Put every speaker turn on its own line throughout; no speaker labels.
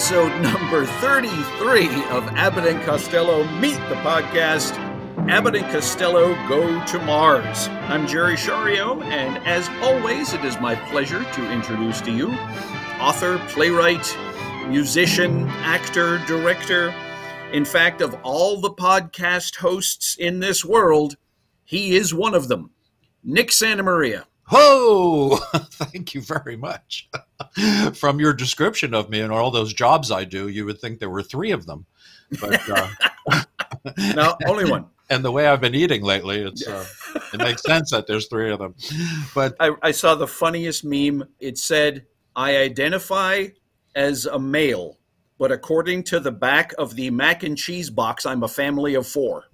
episode number 33 of Abbott and Costello Meet the Podcast. Abbott and Costello Go to Mars. I'm Jerry Shario, and as always, it is my pleasure to introduce to you author, playwright, musician, actor, director. In fact, of all the podcast hosts in this world, he is one of them. Nick Santamaria.
Whoa! Thank you very much. From your description of me and all those jobs I do, you would think there were three of them. But
no, only one.
And the way I've been eating lately, it makes sense that there's three of them. But
I saw the funniest meme. It said, I identify as a male, but according to the back of the mac and cheese box, I'm a family of four.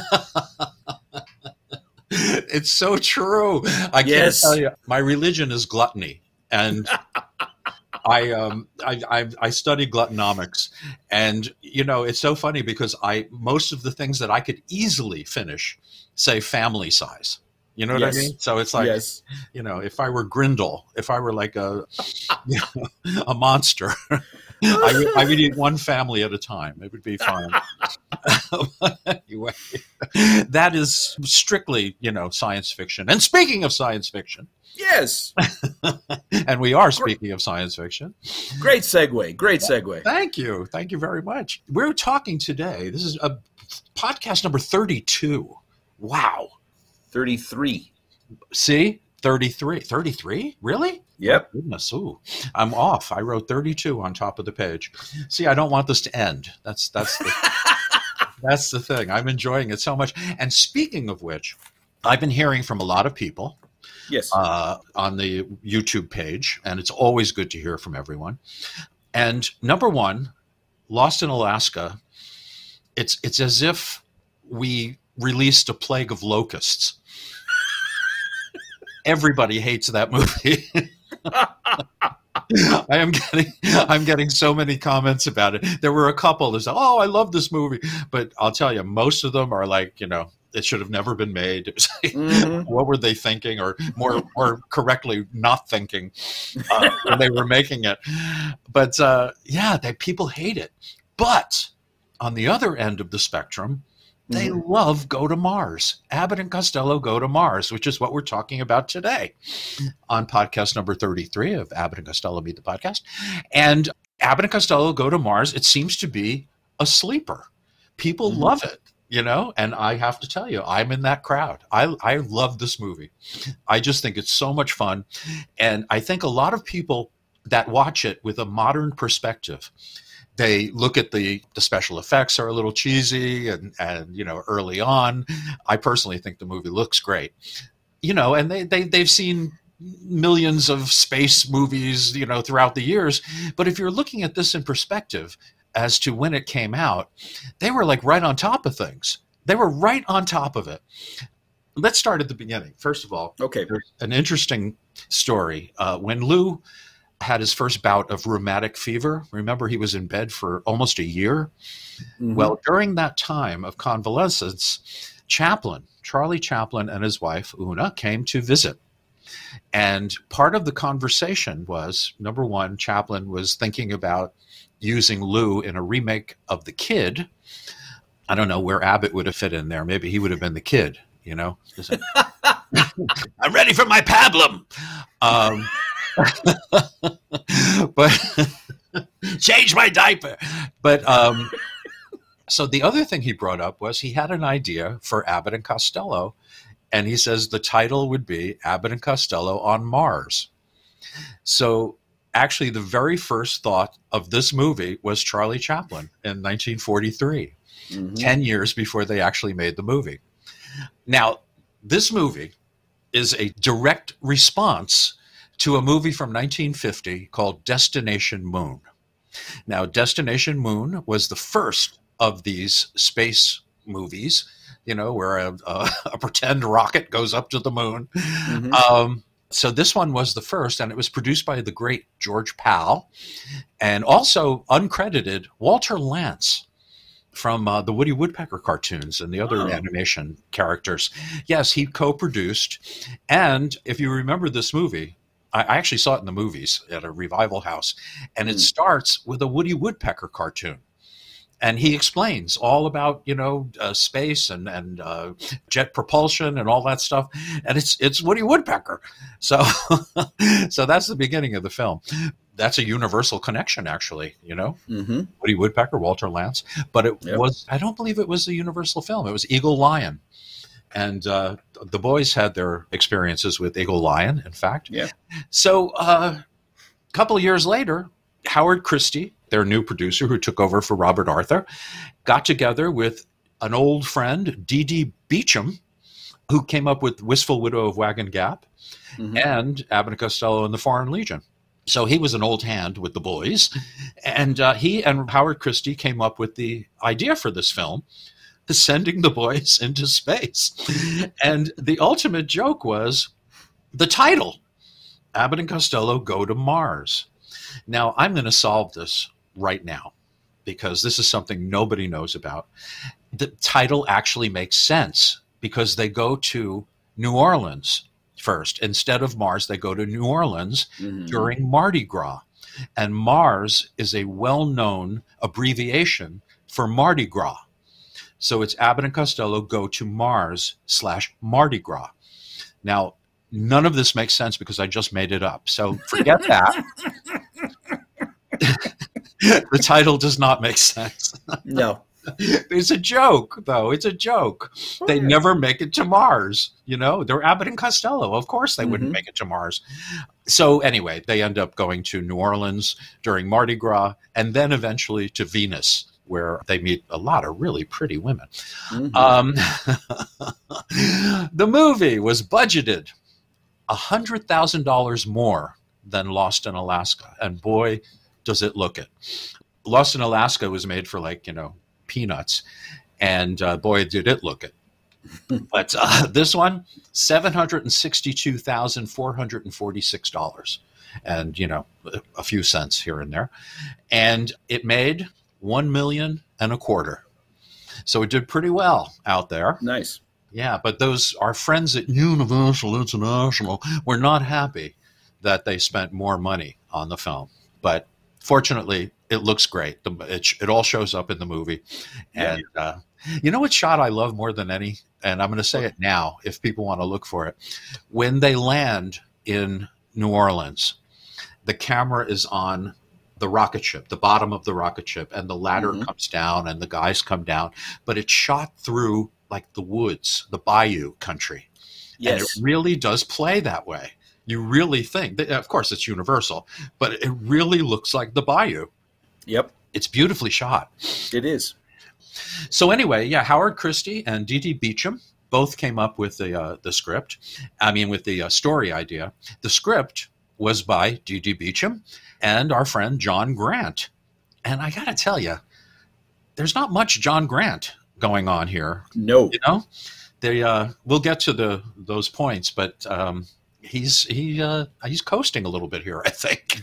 It's so true. I can't tell you. My religion is gluttony, and I study gluttonomics, and it's so funny because most of the things that I could easily finish say family size. You know what I mean? So it's like, if I were Grindel, if I were like a monster, I would eat one family at a time. It would be fine. Anyway, that is strictly, science fiction. And speaking of science fiction.
Yes.
And we are speaking of science fiction.
Great segue.
Thank you. Thank you very much. We're talking today. This is a podcast number 32. Wow.
33.
See? 33. 33? Really?
Yep.
Oh, goodness. Ooh, I'm off. I wrote 32 on top of the page. See, I don't want this to end. That's the thing. I'm enjoying it so much. And speaking of which, I've been hearing from a lot of people on the YouTube page, and it's always good to hear from everyone. And number one, Lost in Alaska, it's as if we released a plague of locusts. Everybody hates that movie. I'm getting so many comments about it. There were a couple that said, "Oh, I love this movie," but I'll tell you, most of them are like, it should have never been made. It was like, what were they thinking, or more correctly, not thinking when they were making it? But people hate it. But on the other end of the spectrum, they love Go to Mars. Abbott and Costello Go to Mars, which is what we're talking about today on podcast number 33 of Abbott and Costello Meet the Podcast. And Abbott and Costello Go to Mars, it seems to be a sleeper. People love it, and I have to tell you, I'm in that crowd. I love this movie. I just think it's so much fun. And I think a lot of people that watch it with a modern perspective, they look at the special effects are a little cheesy and early on. I personally think the movie looks great, and they've seen millions of space movies, throughout the years. But if you're looking at this in perspective as to when it came out, they were like right on top of things. They were right on top of it. Let's start at the beginning. First of all, there's an interesting story. When Lou had his first bout of rheumatic fever. Remember, he was in bed for almost a year. Well, during that time of convalescence, Charlie Chaplin and his wife, Una, came to visit. And part of the conversation was, number one, Chaplin was thinking about using Lou in a remake of The Kid. I don't know where Abbott would have fit in there. Maybe he would have been the kid, I'm ready for my pablum. But change my diaper. But so the other thing he brought up was he had an idea for Abbott and Costello, and he says the title would be Abbott and Costello on Mars. So actually, the very first thought of this movie was Charlie Chaplin in 1943, 10 years before they actually made the movie. Now, this movie is a direct response to a movie from 1950 called Destination Moon. Now, Destination Moon was the first of these space movies, where a pretend rocket goes up to the moon. So this one was the first, and it was produced by the great George Pal, and also uncredited Walter Lantz from the Woody Woodpecker cartoons and the other animation characters. Yes, he co-produced. And if you remember this movie, I actually saw it in the movies at a revival house, and it starts with a Woody Woodpecker cartoon. And he explains all about, space and jet propulsion and all that stuff. And it's Woody Woodpecker. So so that's the beginning of the film. That's a universal connection, actually, Woody Woodpecker, Walter Lantz. But it was, I don't believe it was a Universal film. It was Eagle Lion. And the boys had their experiences with Eagle Lion, in fact.
Yeah.
So a couple of years later, Howard Christie, their new producer who took over for Robert Arthur, got together with an old friend, D.D. Beecham, who came up with Wistful Widow of Wagon Gap and Abbott and Costello and the Foreign Legion. So he was an old hand with the boys. And he and Howard Christie came up with the idea for this film, sending the boys into space. And the ultimate joke was the title, Abbott and Costello Go to Mars. Now, I'm going to solve this right now because this is something nobody knows about. The title actually makes sense because they go to New Orleans first. Instead of Mars, they go to New Orleans during Mardi Gras. And Mars is a well-known abbreviation for Mardi Gras. So it's Abbott and Costello Go to Mars / Mardi Gras. Now, none of this makes sense because I just made it up. So forget that. The title does not make sense.
No.
It's a joke, though. It's a joke. They never make it to Mars. They're Abbott and Costello. Of course they wouldn't make it to Mars. So anyway, they end up going to New Orleans during Mardi Gras and then eventually to Venus, where they meet a lot of really pretty women. The movie was budgeted $100,000 more than Lost in Alaska. And boy, does it look it. Lost in Alaska was made for peanuts. And boy, did it look it. But this one, $762,446. And, a few cents here and there. And it made $1.25 million. So it did pretty well out there.
Nice.
Yeah, but our friends at Universal International were not happy that they spent more money on the film. But fortunately, it looks great. It all shows up in the movie. And you know what shot I love more than any? And I'm going to say it now if people want to look for it. When they land in New Orleans, the camera is on the rocket ship, the bottom of the rocket ship, and the ladder comes down and the guys come down. But it's shot through the woods, the bayou country. Yes. And it really does play that way. You really think, of course it's Universal, but it really looks like the bayou.
Yep.
It's beautifully shot.
It is.
So anyway, Howard Christie and D.D. Beecham both came up with the script. With the story idea. The script was by D.D. Beecham and our friend John Grant. And I got to tell you, there's not much John Grant going on here.
No.
We'll get to those points, but he's coasting a little bit here, I think.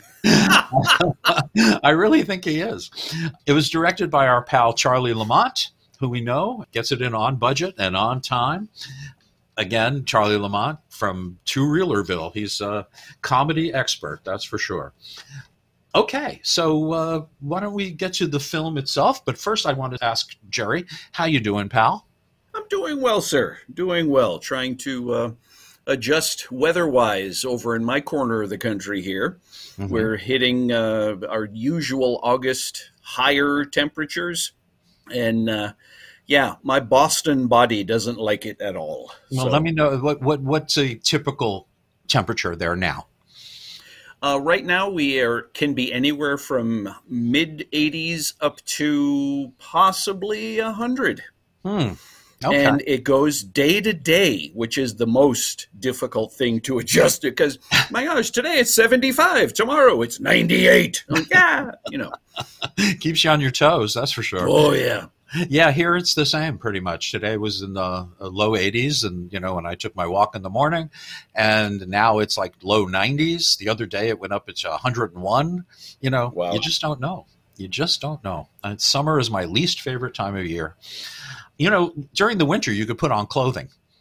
I really think he is. It was directed by our pal Charlie Lamont, who we know gets it in on budget and on time. Again, Charlie Lamont from To Reelerville. He's a comedy expert, that's for sure. Okay, so why don't we get to the film itself? But first, I want to ask Jerry, how you doing, pal?
I'm doing well, sir. Doing well. Trying to adjust weather-wise over in my corner of the country here. Mm-hmm. We're hitting our usual August higher temperatures. And, my Boston body doesn't like it at all.
Well, let me know, what's a typical temperature there now?
Right now, can be anywhere from mid-80s up to possibly 100.
Okay.
And it goes day to day, which is the most difficult thing to adjust to. Because, my gosh, today it's 75. Tomorrow it's 98.
Keeps you on your toes, that's for sure.
Oh, yeah.
Yeah, here it's the same pretty much. Today was in the low 80s, and, when I took my walk in the morning, and now it's low 90s. The other day it went up to 101.
Wow.
You just don't know. And summer is my least favorite time of year. During the winter, you could put on clothing.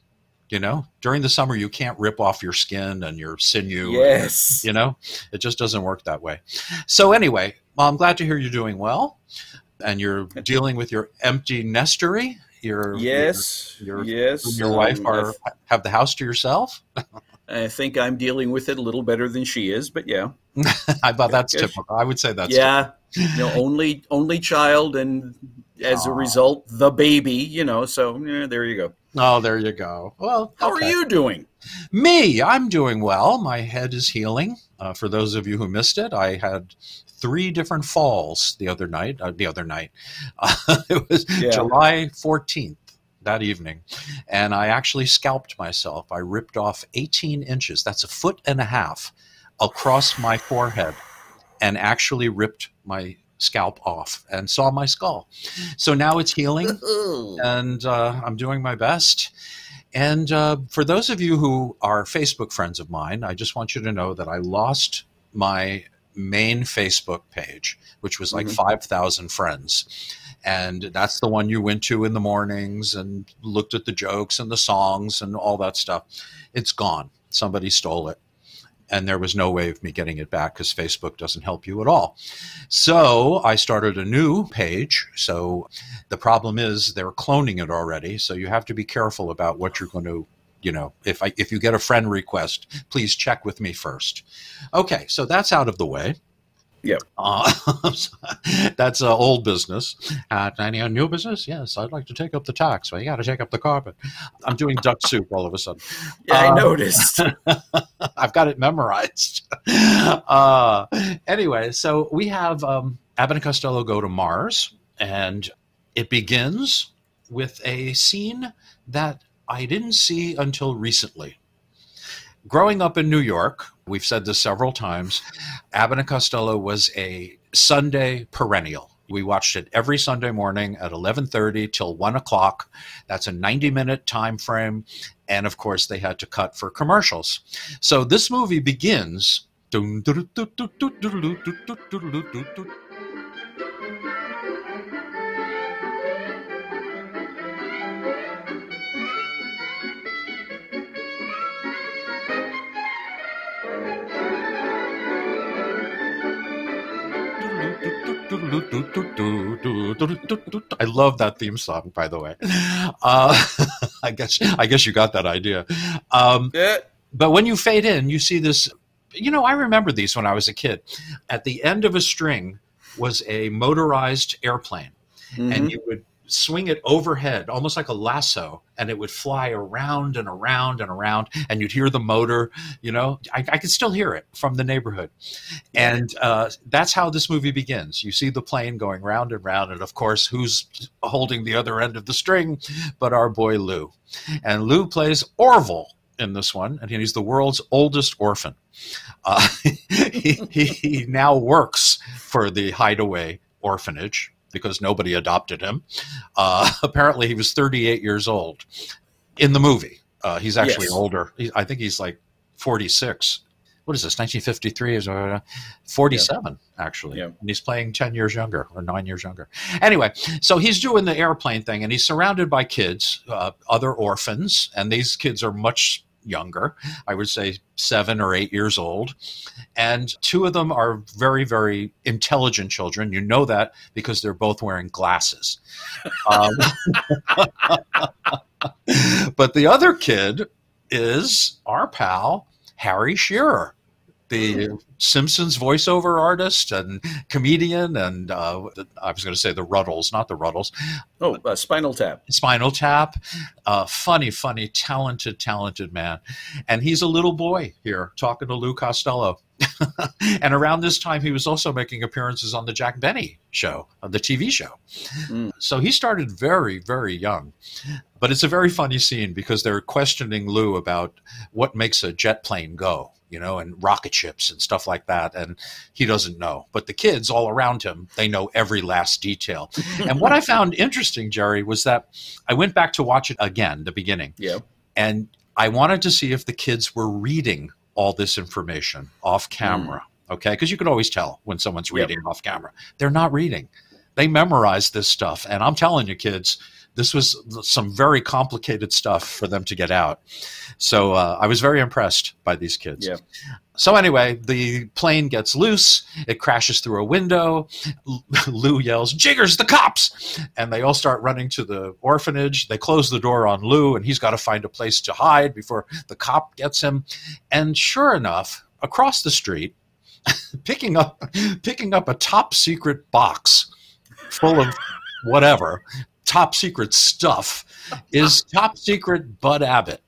During the summer, you can't rip off your skin and your sinew.
Yes.
It just doesn't work that way. So anyway, well, I'm glad to hear you're doing well and you're dealing with your empty nestery.
Yes.
Your wife have the house to yourself.
I think I'm dealing with it a little better than she is, but yeah.
I thought that's typical. I would say that's typical.
Only child, and as a result, the baby, so there you go.
Oh, there you go. Well,
how are you doing?
Me, I'm doing well. My head is healing. For those of you who missed it, I had 3 different falls the other night. It was July 14th. That evening, and I actually scalped myself. I ripped off 18 inches. That's 1.5 feet across my forehead, and actually ripped my scalp off and saw my skull. So now it's healing, and I'm doing my best. And for those of you who are Facebook friends of mine, I just want you to know that I lost my main Facebook page, which was like 5,000 friends. And that's the one you went to in the mornings and looked at the jokes and the songs and all that stuff. It's gone. Somebody stole it. And there was no way of me getting it back because Facebook doesn't help you at all. So I started a new page. So the problem is they're cloning it already. So you have to be careful about what you're going to, if you get a friend request, please check with me first. Okay, so that's out of the way.
Yep.
That's old business. Any new business? Yes, I'd like to take up the tax. Well, you got to take up the carpet. I'm doing duck soup all of a sudden.
Yeah, I noticed.
I've got it memorized. Anyway, so we have Abbott and Costello Go to Mars, and it begins with a scene that I didn't see until recently. Growing up in New York, we've said this several times, Abbott and Costello was a Sunday perennial. We watched it every Sunday morning at 11:30 till 1 o'clock. That's a 90-minute time frame. And, of course, they had to cut for commercials. So this movie begins... I love that theme song, by the way. I guess you got that idea. But when you fade in, you see this. I remember these when I was a kid. At the end of a string was a motorized airplane, and you would swing it overhead, almost like a lasso, and it would fly around and around and around, and you'd hear the motor. I could still hear it from the neighborhood. And that's how this movie begins. You see the plane going round and round, and of course, who's holding the other end of the string but our boy Lou. And Lou plays Orville in this one, and he's the world's oldest orphan. He now works for the Hideaway Orphanage, because nobody adopted him. Apparently, he was 38 years old in the movie. He's actually older. I think he's like 46. What is this, 1953? Is 47, actually. Yeah. And he's playing 10 years younger or 9 years younger. Anyway, so he's doing the airplane thing, and he's surrounded by kids, other orphans, and these kids are much younger, I would say 7 or 8 years old. And 2 of them are very, very intelligent children. You know that because they're both wearing glasses. But the other kid is our pal, Harry Shearer, the Simpsons voiceover artist and comedian, and I was going to say the Ruddles, not the Ruddles.
Spinal Tap.
Spinal Tap. Funny, talented man. And he's a little boy here talking to Lou Costello. And around this time, he was also making appearances on the Jack Benny show, the TV show. So he started very, very young. But it's a very funny scene because they're questioning Lou about what makes a jet plane go, and rocket ships and stuff like that. And he doesn't know. But the kids all around him, they know every last detail. And what I found interesting, Jerry, was that I went back to watch it again, the beginning.
Yeah.
And I wanted to see if the kids were reading all this information off camera. Okay? Because you can always tell when someone's reading off camera. They're not reading. They memorize this stuff. And I'm telling you, kids, This was some very complicated stuff for them to get out. So I was very impressed by these kids.
Yeah.
So anyway, the plane gets loose. It crashes through a window. Lou yells, "Jiggers, the cops!" And they all start running to the orphanage. They close the door on Lou, and he's got to find a place to hide before the cop gets him. And sure enough, across the street, picking up a top secret box full of whatever, top secret stuff, is top secret Bud Abbott.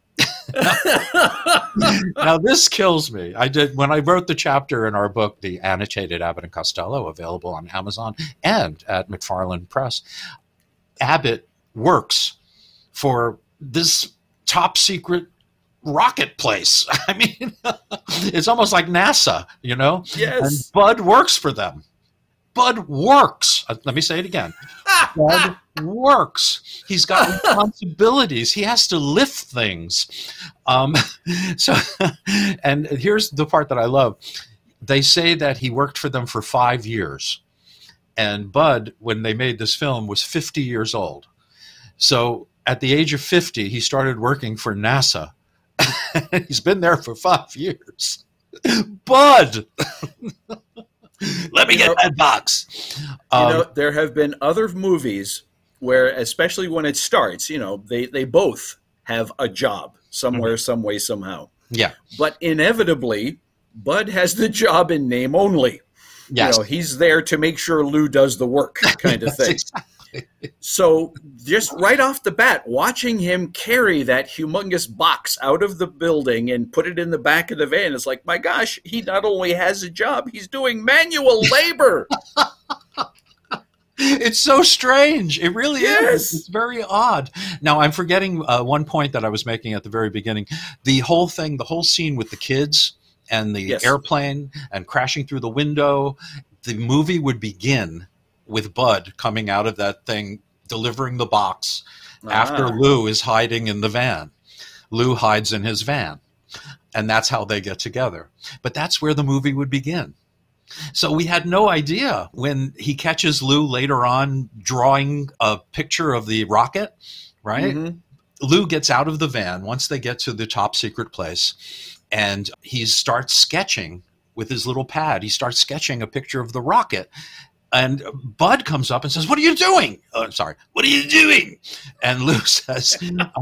Now this kills me. When I wrote the chapter in our book, The Annotated Abbott and Costello, available on Amazon and at McFarland Press. Abbott works for this top secret rocket place. I mean, it's almost like NASA, you know?
Yes.
And Bud works for them. Bud works. Let me say it again. Bud works. He's got responsibilities. He has to lift things. And here's the part that I love. They say that he worked for them for 5 years. And Bud, when they made this film, was 50 years old. So at the age of 50, he started working for NASA. He's been there for 5 years. Bud! Let me get that box.
There have been other movies where, especially when it starts, they both have a job somewhere, some way, somehow.
Yeah.
But inevitably, Bud has the job in name only.
Yes.
He's there to make sure Lou does the work kind of thing.
Exactly.
So just right off the bat, watching him carry that humongous box out of the building and put it in the back of the van, it's like, my gosh, he not only has a job, he's doing manual labor.
It's so strange. It really
Yes.
is. It's very odd. Now, I'm forgetting one point that I was making at the very beginning. The whole scene with the kids and the airplane and crashing through the window, the movie would begin with Bud coming out of that thing, delivering the box after Lou is hiding in the van. Lou hides in his van, and that's how they get together. But that's where the movie would begin. So we had no idea when he catches Lou later on drawing a picture of the rocket, right? Mm-hmm. Lou gets out of the van once they get to the top secret place, and he starts sketching with his little pad. He starts sketching a picture of the rocket. And Bud comes up and says, "What are you doing?" Oh, I'm sorry. "What are you doing?" And Lou says,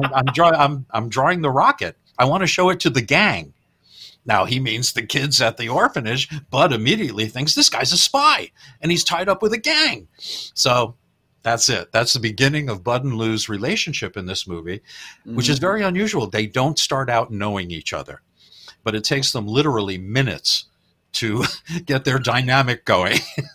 I'm drawing the rocket. I want to show it to the gang." Now, he means the kids at the orphanage. Bud immediately thinks this guy's a spy, and he's tied up with a gang. So that's it. That's the beginning of Bud and Lou's relationship in this movie, which is very unusual. They don't start out knowing each other, but it takes them literally minutes to get their dynamic going.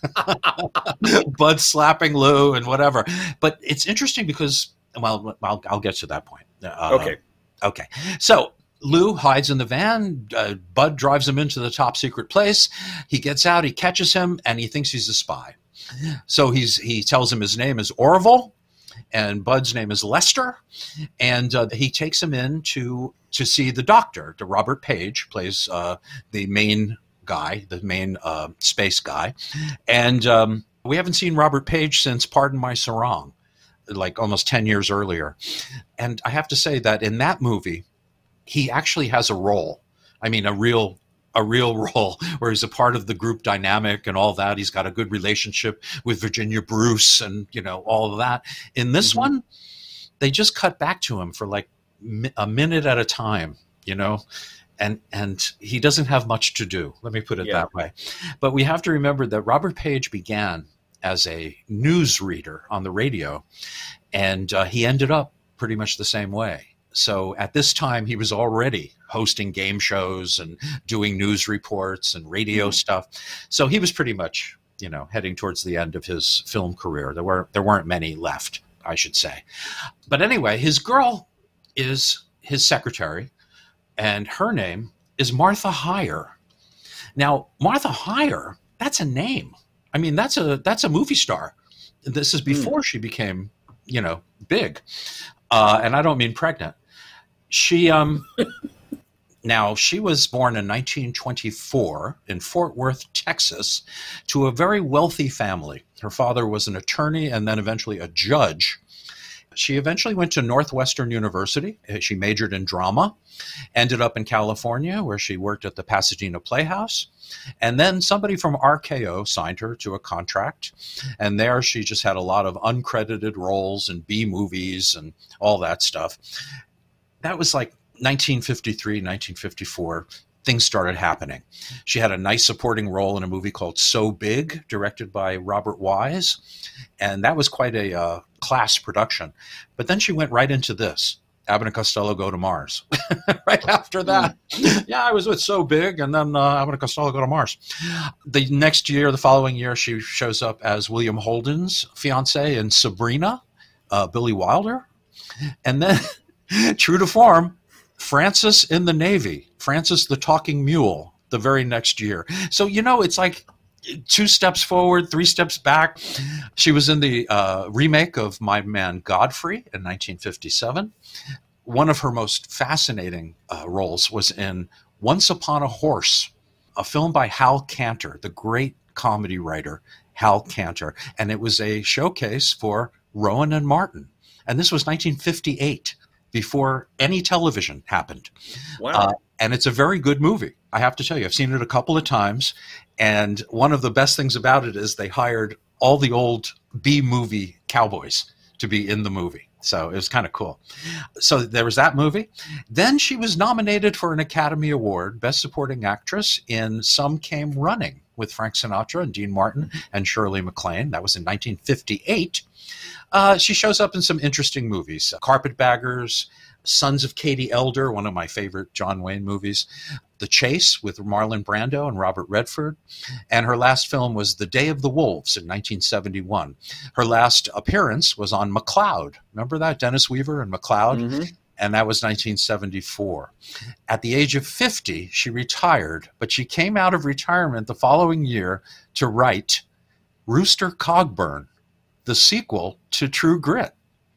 Bud slapping Lou and whatever. But it's interesting because, well, I'll get to that point. Okay. So Lou hides in the van. Bud drives him into the top secret place. He gets out. He catches him, and he thinks he's a spy. So he tells him his name is Orville, and Bud's name is Lester. And he takes him in to see the doctor. Robert Page plays the main guy, the main space guy. And we haven't seen Robert Page since Pardon My Sarong, like almost 10 years earlier. And I have to say that in that movie, he actually has a role. I mean, a real role where he's a part of the group dynamic and all that. He's got a good relationship with Virginia Bruce and, all of that. In this one, they just cut back to him for like a minute at a time, and he doesn't have much to do. Let me put it that way. But we have to remember that Robert Page began as a news reader on the radio, and he ended up pretty much the same way. So at this time, he was already hosting game shows and doing news reports and radio stuff. So he was pretty much, heading towards the end of his film career. There weren't many left, I should say. But anyway, his girl is his secretary, and her name is Martha Heyer. Now, Martha Heyer, that's a name. I mean, that's a movie star. This is before she became, big. And I don't mean pregnant. She now she was born in 1924 in Fort Worth, Texas, to a very wealthy family. Her father was an attorney and then eventually a judge She eventually went to Northwestern University. She majored in drama, ended up in California where she worked at the Pasadena Playhouse. And then somebody from RKO signed her to a contract. And there she just had a lot of uncredited roles in B movies and all that stuff. That was like 1953, 1954. Things started happening. She had a nice supporting role in a movie called So Big, directed by Robert Wise. And that was quite a class production. But then she went right into this, Abbott and Costello Go to Mars. Right after that. Yeah, I was with So Big, and then Abbott and Costello Go to Mars. The next year, the following year, she shows up as William Holden's fiancée in Sabrina, Billy Wilder. And then, true to form, Francis in the Navy, Francis the Talking Mule, the very next year. So, it's like 2 steps forward, 3 steps back. She was in the remake of My Man Godfrey in 1957. One of her most fascinating roles was in Once Upon a Horse, a film by Hal Cantor, the great comedy writer Hal Cantor. And it was a showcase for Rowan and Martin. And this was 1958. Before any television happened.
Wow.
And it's a very good movie. I have to tell you, I've seen it a couple of times. And one of the best things about it is they hired all the old B-movie cowboys to be in the movie. So it was kind of cool. So there was that movie. Then she was nominated for an Academy Award, Best Supporting Actress in Some Came Running with Frank Sinatra and Dean Martin and Shirley MacLaine. That was in 1958. She shows up in some interesting movies. Carpetbaggers, Sons of Katie Elder, one of my favorite John Wayne movies. The Chase with Marlon Brando and Robert Redford. And her last film was The Day of the Wolves in 1971. Her last appearance was on McCloud. Remember that? Dennis Weaver and McCloud? Mm-hmm. And that was 1974. At the age of 50, she retired, but she came out of retirement the following year to write Rooster Cogburn, the sequel to True Grit.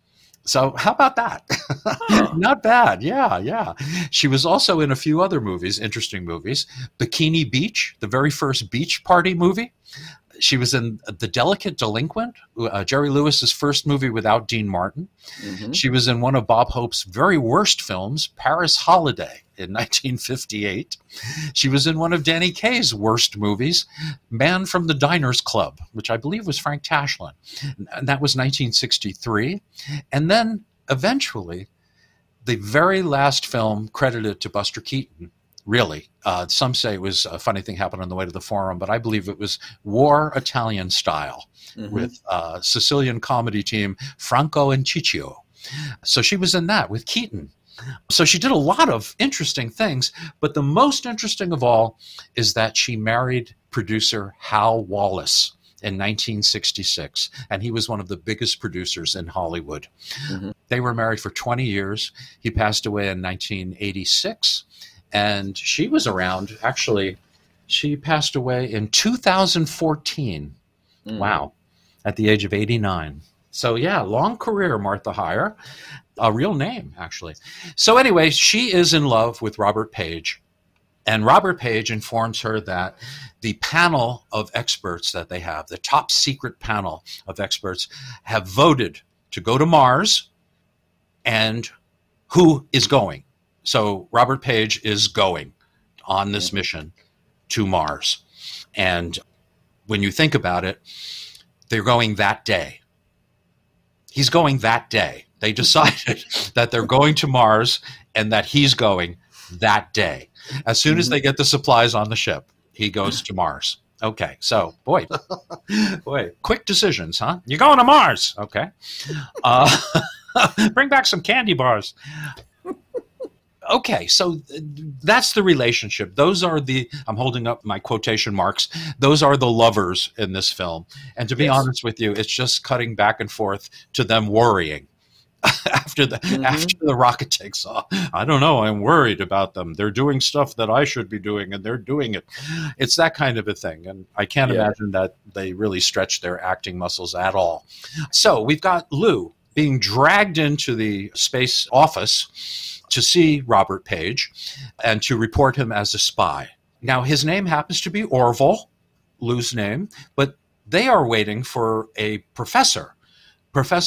So how about that? Not bad. Yeah. She was also in a few other movies, interesting movies. Bikini Beach, the very first beach party movie. She was in The Delicate Delinquent, Jerry Lewis's first movie without Dean Martin. Mm-hmm. She was in one of Bob Hope's very worst films, Paris Holiday, in 1958. She was in one of Danny Kaye's worst movies, Man from the Diners Club, which I believe was Frank Tashlin. And that was 1963. And then eventually, the very last film credited to Buster Keaton, really. Some say it was a funny thing happened on the way to the Forum, but I believe it was War Italian Style with Sicilian comedy team Franco and Ciccio. So she was in that with Keaton. So she did a lot of interesting things, but the most interesting of all is that she married producer Hal Wallace in 1966, and he was one of the biggest producers in Hollywood. Mm-hmm. They were married for 20 years. He passed away in 1986. And she was around, actually, she passed away in 2014. Wow. At the age of 89. So yeah, long career, Martha Heyer. A real name, actually. So anyway, she is in love with Robert Page. And Robert Page informs her that the panel of experts that they have, the top secret panel of experts, have voted to go to Mars. And who is going? So Robert Page is going on this mission to Mars. And when you think about it, they're going that day. He's going that day. They decided that they're going to Mars and that he's going that day. As soon as they get the supplies on the ship, he goes to Mars. Okay, so, boy, quick decisions, huh? You're going to Mars. Okay. Bring back some candy bars. Okay, so that's the relationship. Those are I'm holding up my quotation marks, those are the lovers in this film. And to be honest with you, it's just cutting back and forth to them worrying after the rocket takes off. I don't know, I'm worried about them. They're doing stuff that I should be doing, and they're doing it. It's that kind of a thing, and I can't imagine that they really stretch their acting muscles at all. So we've got Lou being dragged into the space office to see Robert Page and to report him as a spy. Now, his name happens to be Orville, Lou's name, but they are waiting for a professor, Professor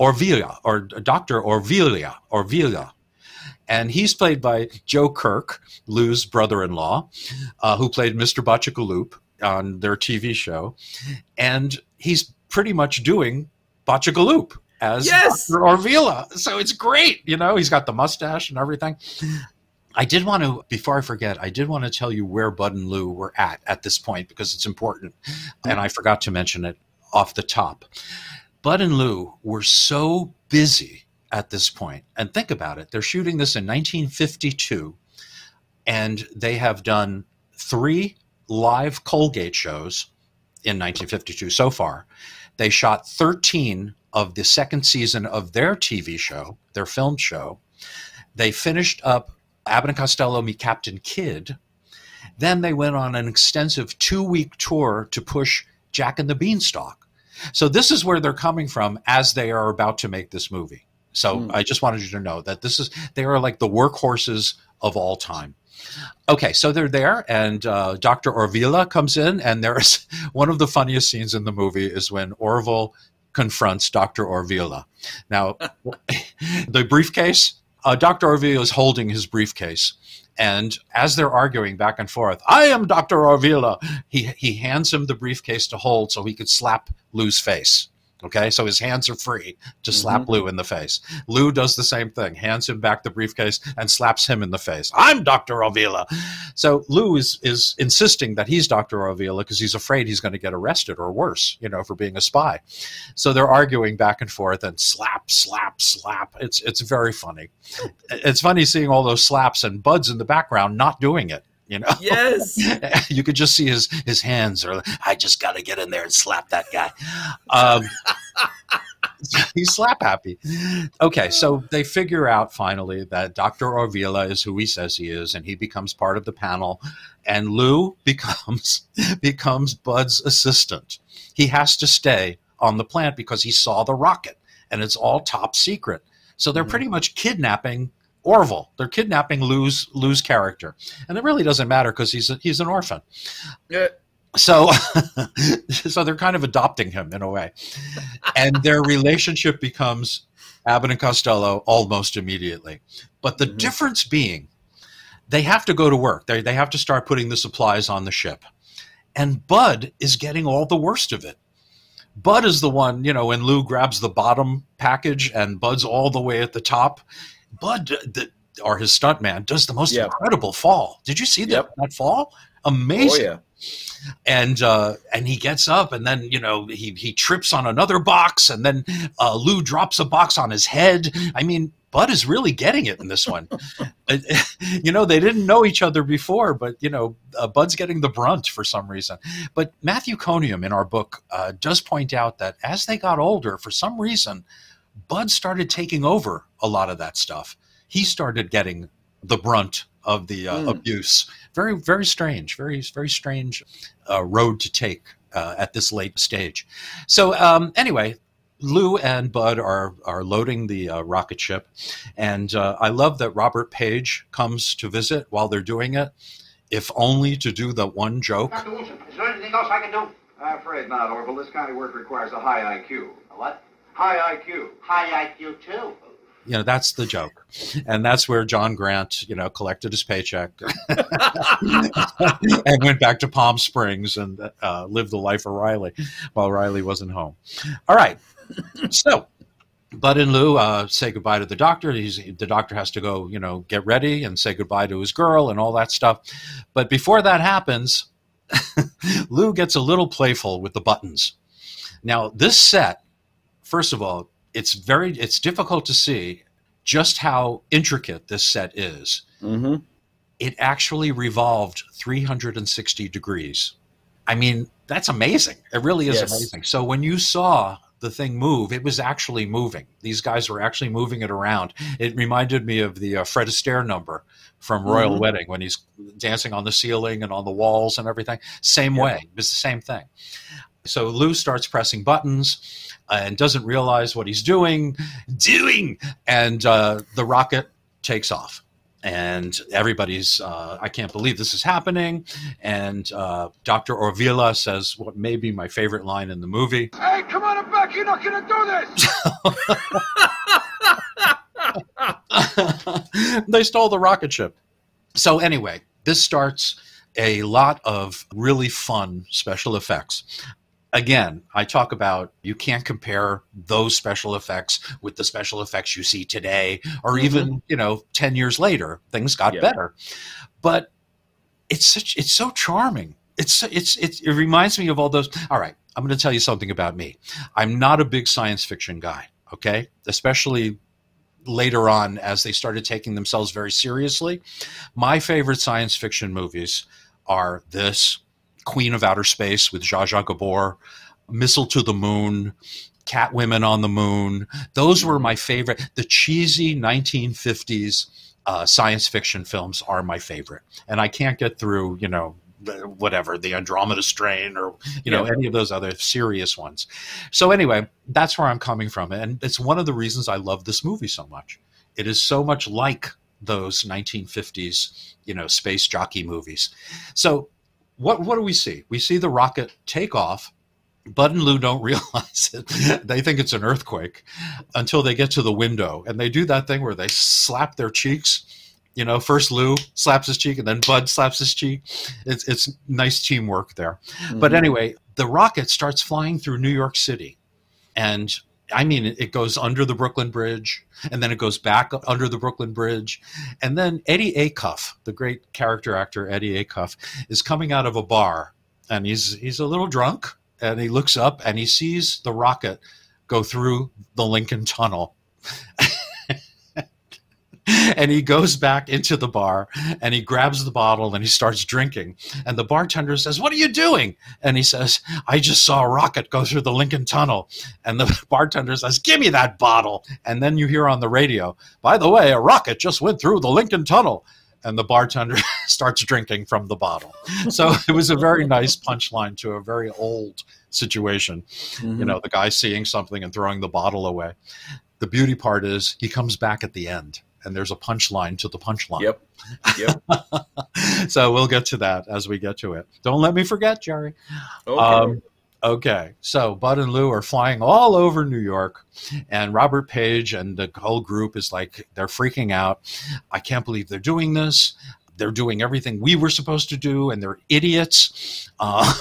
Orvilla, or Dr. Orvilla. And he's played by Joe Kirk, Lou's brother-in-law, who played Mr. Botchagaloop on their TV show. And he's pretty much doing Botchagaloop as Dr. Orvilla. So it's great. He's got the mustache and everything. I did want to, before I forget, tell you where Bud and Lou were at this point, because it's important. And I forgot to mention it off the top. Bud and Lou were so busy at this point. And think about it. They're shooting this in 1952, and they have done 3 live Colgate shows in 1952 so far. They shot 13 of the second season of their TV show, their film show. They finished up Abbott and Costello Meet Captain Kidd. Then they went on an extensive 2-week tour to push Jack and the Beanstalk. So this is where they're coming from as they are about to make this movie. So I just wanted you to know that they are like the workhorses of all time. Okay, so they're there, and Dr. Orvilla comes in, and there's one of the funniest scenes in the movie is when Orville confronts Dr. Orvilla. Now, the briefcase, Dr. Orvilla is holding his briefcase, and as they're arguing back and forth, I am Dr. Orvilla, he hands him the briefcase to hold so he could slap Lou's face. Okay, so his hands are free to slap Lou in the face. Lou does the same thing, hands him back the briefcase and slaps him in the face. I'm Dr. Orvilla. So Lou is insisting that he's Dr. Orvilla because he's afraid he's going to get arrested or worse, for being a spy. So they're arguing back and forth and slap, slap, slap. It's very funny. It's funny seeing all those slaps and Bud's in the background not doing it.
Yes.
You could just see his hands are, I just got to get in there and slap that guy. He's slap happy. Okay, so they figure out finally that Dr. Orvilla is who he says he is, and he becomes part of the panel, and Lou becomes Bud's assistant. He has to stay on the plant because he saw the rocket, and it's all top secret. So they're pretty much kidnapping Orville. They're kidnapping Lou's character, and it really doesn't matter because he's an orphan. Yeah. So they're kind of adopting him in a way, and their relationship becomes Abbott and Costello almost immediately. But the difference being, they have to go to work. They have to start putting the supplies on the ship, and Bud is getting all the worst of it. Bud is the one, when Lou grabs the bottom package and Bud's all the way at the top. Bud, or his stuntman, does the most incredible fall. Did you see that fall? Amazing. Oh, yeah. And he gets up, and then he trips on another box, and then Lou drops a box on his head. I mean, Bud is really getting it in this one. They didn't know each other before, but Bud's getting the brunt for some reason. But Matthew Coniam in our book does point out that as they got older, for some reason, Bud started taking over a lot of that stuff. He started getting the brunt of the abuse. Very, very strange, very, very strange road to take at this late stage. So anyway, Lou and Bud are loading the rocket ship. And I love that Robert Page comes to visit while they're doing it, if only to do the one joke.
Dr. Wilson, is there anything else I can do? I'm afraid not, Orville. This kind of work requires a high IQ. A what? High IQ. High IQ, too.
That's the joke. And that's where John Grant, collected his paycheck and went back to Palm Springs and lived the life of Riley while Riley wasn't home. All right. So Bud and Lou say goodbye to the doctor. The doctor has to go, get ready and say goodbye to his girl and all that stuff. But before that happens, Lou gets a little playful with the buttons. Now, this set, first of all, it's difficult to see just how intricate this set is. Mm-hmm. It actually revolved 360 degrees. I mean, that's amazing. It really is amazing. So when you saw the thing move, it was actually moving. These guys were actually moving it around. It reminded me of the Fred Astaire number from Royal Wedding when he's dancing on the ceiling and on the walls and everything. Same way. It was the same thing. So Lou starts pressing buttons and doesn't realize what he's doing, and the rocket takes off. And everybody's, I can't believe this is happening. And Dr. Orvilla says what may be my favorite line in the movie.
Hey, come on back. You're not going to do this.
They stole the rocket ship. So anyway, this starts a lot of really fun special effects. Again, I talk about you can't compare those special effects with the special effects you see today or even, 10 years later. Things got better. But it's so charming. It reminds me of all those. All right, I'm going to tell you something about me. I'm not a big science fiction guy, okay? Especially later on as they started taking themselves very seriously. My favorite science fiction movies are this, Queen of Outer Space with Zsa Zsa Gabor, Missile to the Moon, Catwomen on the Moon. Those were my favorite. The cheesy 1950s science fiction films are my favorite. And I can't get through, whatever, the Andromeda Strain or, any of those other serious ones. So anyway, that's where I'm coming from. And it's one of the reasons I love this movie so much. It is so much like those 1950s, space jockey movies. So what do we see? We see the rocket take off. Bud and Lou don't realize it. They think it's an earthquake until they get to the window. And they do that thing where they slap their cheeks. First Lou slaps his cheek and then Bud slaps his cheek. It's nice teamwork there. Mm-hmm. But anyway, the rocket starts flying through New York City. And I mean, it goes under the Brooklyn Bridge, and then it goes back under the Brooklyn Bridge. And then Eddie Acuff, the great character actor Eddie Acuff, is coming out of a bar, and he's a little drunk, and he looks up, and he sees the rocket go through the Lincoln Tunnel. And he goes back into the bar and he grabs the bottle and he starts drinking. And the bartender says, "What are you doing?" And he says, "I just saw a rocket go through the Lincoln Tunnel." And the bartender says, "Give me that bottle." And then you hear on the radio, "By the way, a rocket just went through the Lincoln Tunnel." And the bartender starts drinking from the bottle. So it was a very nice punchline to a very old situation. Mm-hmm. The guy seeing something and throwing the bottle away. The beauty part is he comes back at the end. And there's a punchline to the punchline. Yep. So we'll get to that as we get to it. Don't let me forget, Jerry. Okay. So Bud and Lou are flying all over New York, and Robert Page and the whole group is like, they're freaking out. I can't believe they're doing this. They're doing everything we were supposed to do, and they're idiots.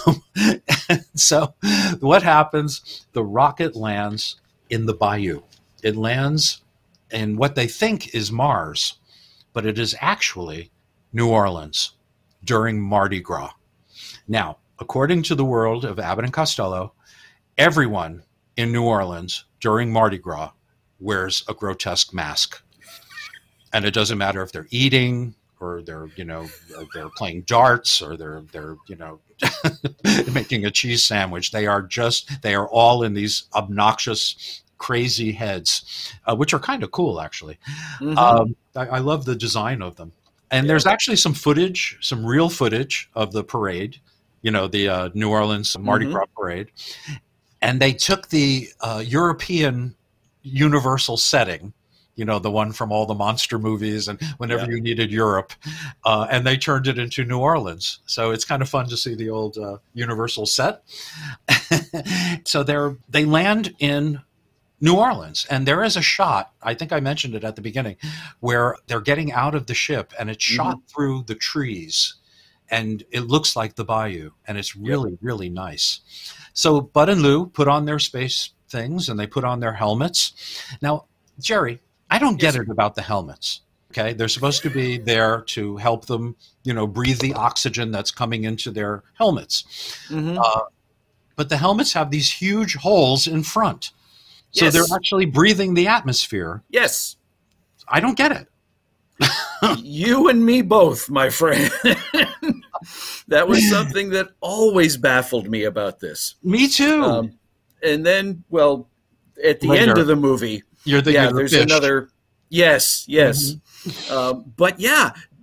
So what happens? The rocket lands in the bayou. It lands in what they think is Mars, but it is actually New Orleans during Mardi Gras. Now, according to the world of Abbott and Costello, everyone in New Orleans during Mardi Gras wears a grotesque mask. And it doesn't matter if they're eating or they're playing darts or they're making a cheese sandwich. They are all in these obnoxious crazy heads, which are kind of cool, actually. Mm-hmm. I love the design of them. And there's actually some real footage of the parade, the New Orleans Mardi Gras parade. And they took the European universal setting, the one from all the monster movies and whenever you needed Europe, and they turned it into New Orleans. So it's kind of fun to see the old universal set. So they land in New Orleans. And there is a shot, I think I mentioned it at the beginning, where they're getting out of the ship and it's shot through the trees and it looks like the bayou and it's really, really nice. So Bud and Lou put on their space things and they put on their helmets. Now, Jerry, I don't get it about the helmets. Okay. They're supposed to be there to help them, breathe the oxygen that's coming into their helmets. Mm-hmm. But the helmets have these huge holes in front. So they're actually breathing the atmosphere.
Yes.
I don't get it.
You and me both, my friend. That was something that always baffled me about this.
Me too.
And then, at the end of the movie,
you're thinking
there's another. Yes. Mm-hmm. But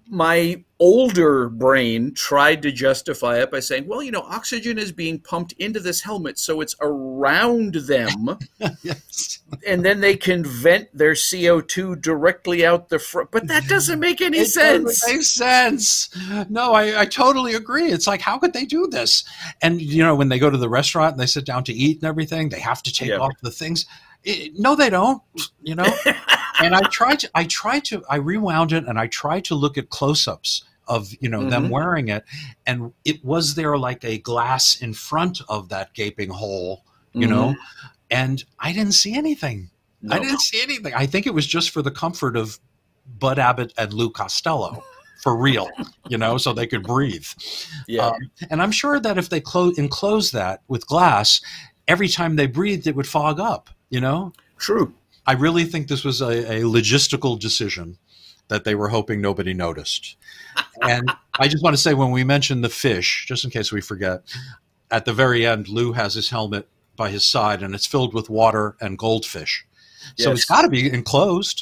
My older brain tried to justify it by saying, well, oxygen is being pumped into this helmet, so it's around them.
Yes.
And then they can vent their CO2 directly out the front. But that doesn't make any sense.
It makes sense. No, I totally agree. It's like, how could they do this? And, when they go to the restaurant and they sit down to eat and everything, they have to take off the things. No, they don't, And I rewound it and I tried to look at close-ups of, them wearing it. And it was there like a glass in front of that gaping hole, and I didn't see anything. No. I didn't see anything. I think it was just for the comfort of Bud Abbott and Lou Costello. For real, so they could breathe. Yeah. And I'm sure that if they enclose that with glass, every time they breathed, it would fog up,
True.
I really think this was a logistical decision that they were hoping nobody noticed. And I just want to say, when we mentioned the fish, just in case we forget, at the very end, Lou has his helmet by his side, and it's filled with water and goldfish. Yes. So it's got to be enclosed.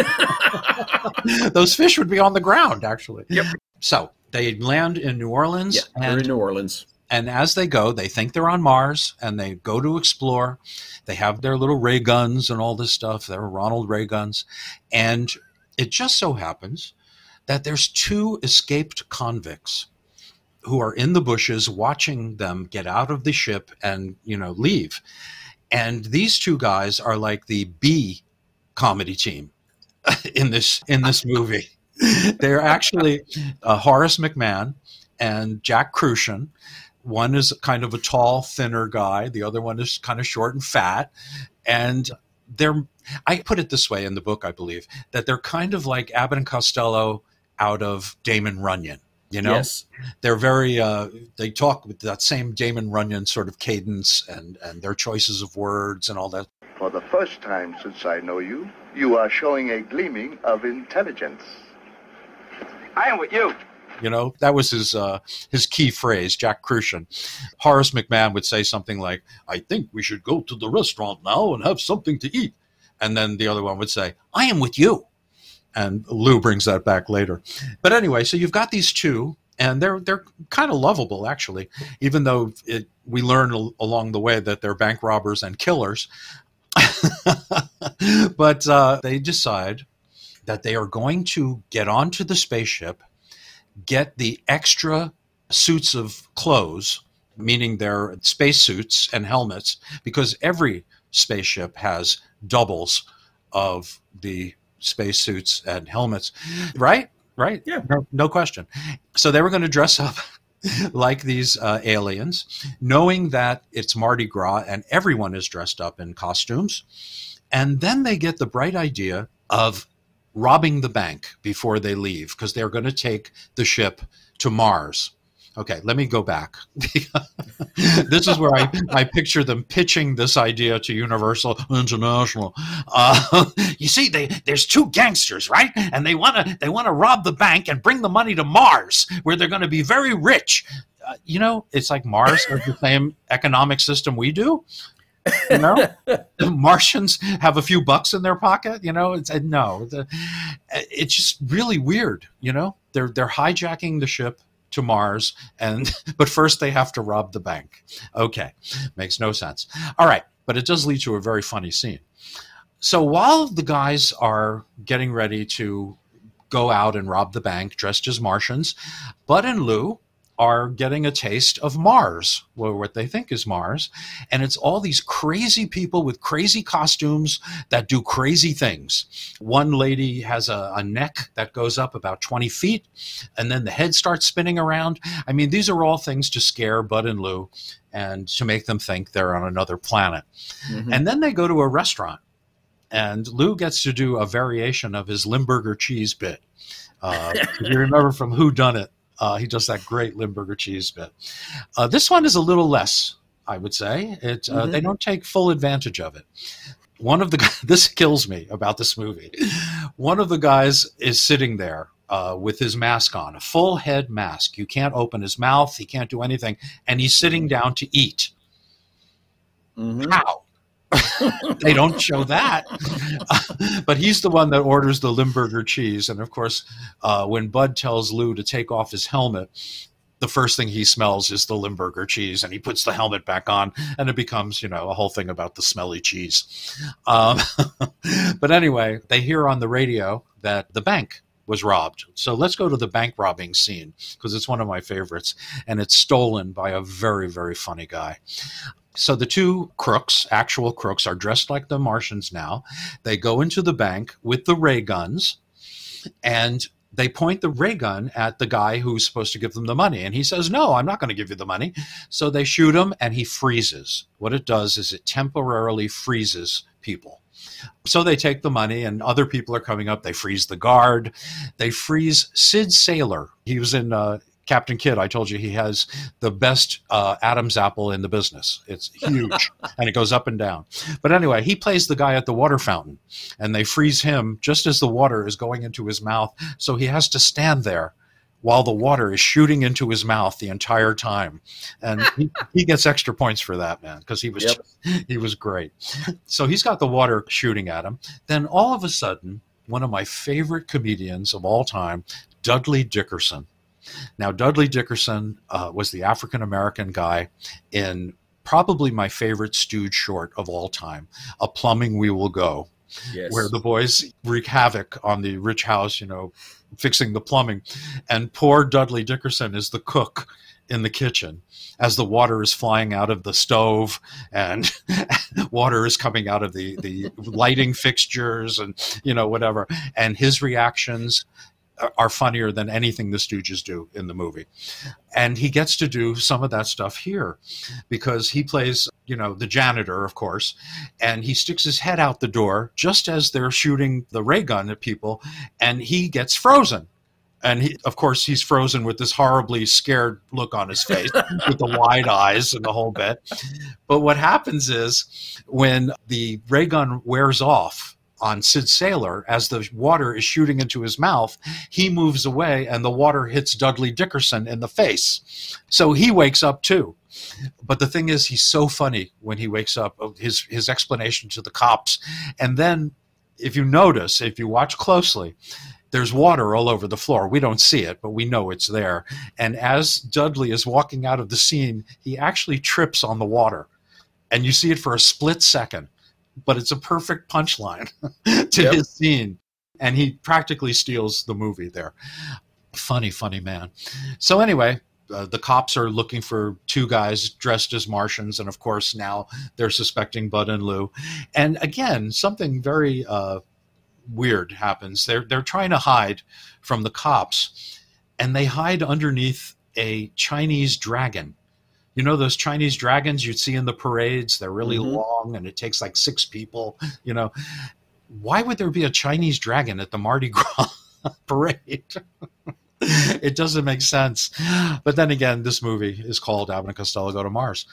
Those fish would be on the ground, actually.
Yep.
So they land in New Orleans.
Yeah, they're in New Orleans.
And as they go, they think they're on Mars, and they go to explore. They have their little ray guns and all this stuff. They're Ronald ray guns. And it just so happens that there's 2 escaped convicts who are in the bushes watching them get out of the ship and, leave. And these 2 guys are like the B comedy team in this movie. They're actually Horace McMahon and Jack Crucian. One is kind of a tall, thinner guy. The other one is kind of short and fat. And I put it this way in the book, I believe, that they're kind of like Abbott and Costello out of Damon Runyon.
Yes.
They're very, they talk with that same Damon Runyon sort of cadence and their choices of words and all that.
For the first time since I know you, you are showing a gleaming of intelligence.
I am with you.
That was his key phrase, Jack Crucian. Horace McMahon would say something like, I think we should go to the restaurant now and have something to eat. And then the other one would say, I am with you. And Lou brings that back later. But anyway, so you've got these 2, and they're kind of lovable, actually, even though we learn along the way that they're bank robbers and killers. But they decide that they are going to get onto the spaceship, get the extra suits of clothes, meaning their spacesuits and helmets, because every spaceship has doubles of the spacesuits and helmets, right?
Yeah.
No question. So they were going to dress up like these aliens, knowing that it's Mardi Gras and everyone is dressed up in costumes. And then they get the bright idea of robbing the bank before they leave, because they're going to take the ship to Mars. Okay, let me go back. This is where I picture them pitching this idea to Universal International. You see, there's 2 gangsters, right? And they want to rob the bank and bring the money to Mars, where they're going to be very rich. It's like Mars has the same economic system we do. Martians have a few bucks in their pocket. It's just really weird. They're hijacking the ship to Mars, but first they have to rob the bank. Okay, makes no sense. All right, but it does lead to a very funny scene. So while the guys are getting ready to go out and rob the bank dressed as Martians, Bud and Lou are getting a taste of Mars, or what they think is Mars. And it's all these crazy people with crazy costumes that do crazy things. One lady has a neck that goes up about 20 feet, and then the head starts spinning around. I mean, these are all things to scare Bud and Lou and to make them think they're on another planet. Mm-hmm. And then they go to a restaurant, and Lou gets to do a variation of his Limburger cheese bit. If you remember from Who Done It, he does that great Limburger cheese bit. This one is a little less, I would say. They don't take full advantage of it. This kills me about this movie. One of the guys is sitting there with his mask on, a full head mask. You can't open his mouth. He can't do anything. And he's sitting down to eat. Mm-hmm. How? They don't show that. But he's the one that orders the Limburger cheese. And of course, when Bud tells Lou to take off his helmet, the first thing he smells is the Limburger cheese, and he puts the helmet back on, and it becomes, a whole thing about the smelly cheese. But anyway, they hear on the radio that the bank was robbed. So let's go to the bank robbing scene, because it's one of my favorites, and it's stolen by a very, very funny guy. So the two crooks, actual crooks, are dressed like the Martians now. They go into the bank with the ray guns, and they point the ray gun at the guy who's supposed to give them the money. And he says, no, I'm not going to give you the money. So they shoot him, and he freezes. What it does is it temporarily freezes people. So they take the money, and other people are coming up. They freeze the guard. They freeze Sid Saylor. He was in Captain Kidd. I told you he has the best Adam's apple in the business. It's huge, and it goes up and down. But anyway, he plays the guy at the water fountain, and they freeze him just as the water is going into his mouth. So he has to stand there while the water is shooting into his mouth the entire time. And he gets extra points for that, man, because he was great. So he's got the water shooting at him. Then all of a sudden, one of my favorite comedians of all time, Dudley Dickerson. Now, Dudley Dickerson was the African-American guy in probably my favorite Stooge short of all time, A Plumbing We Will Go, where the boys wreak havoc on the rich house, fixing the plumbing. And poor Dudley Dickerson is the cook in the kitchen as the water is flying out of the stove and water is coming out of the lighting fixtures and, whatever. And his reactions are funnier than anything the Stooges do in the movie. And he gets to do some of that stuff here because he plays, the janitor, of course, and he sticks his head out the door just as they're shooting the ray gun at people, and he gets frozen. And of course, he's frozen with this horribly scared look on his face with the wide eyes and the whole bit. But what happens is when the ray gun wears off on Sid Saylor, as the water is shooting into his mouth, he moves away and the water hits Dudley Dickerson in the face. So he wakes up too. But the thing is, he's so funny when he wakes up, his explanation to the cops. And then if you watch closely, there's water all over the floor. We don't see it, but we know it's there. And as Dudley is walking out of the scene, he actually trips on the water. And you see it for a split second. But it's a perfect punchline to his scene. And he practically steals the movie there. Funny, funny man. So anyway, the cops are looking for two guys dressed as Martians. And of course, now they're suspecting Bud and Lou. And again, something very weird happens. They're trying to hide from the cops. And they hide underneath a Chinese dragon. You know those Chinese dragons you'd see in the parades? They're really long, and it takes like 6 people. Why would there be a Chinese dragon at the Mardi Gras parade? It doesn't make sense. But then again, this movie is called Abbott and Costello Go to Mars.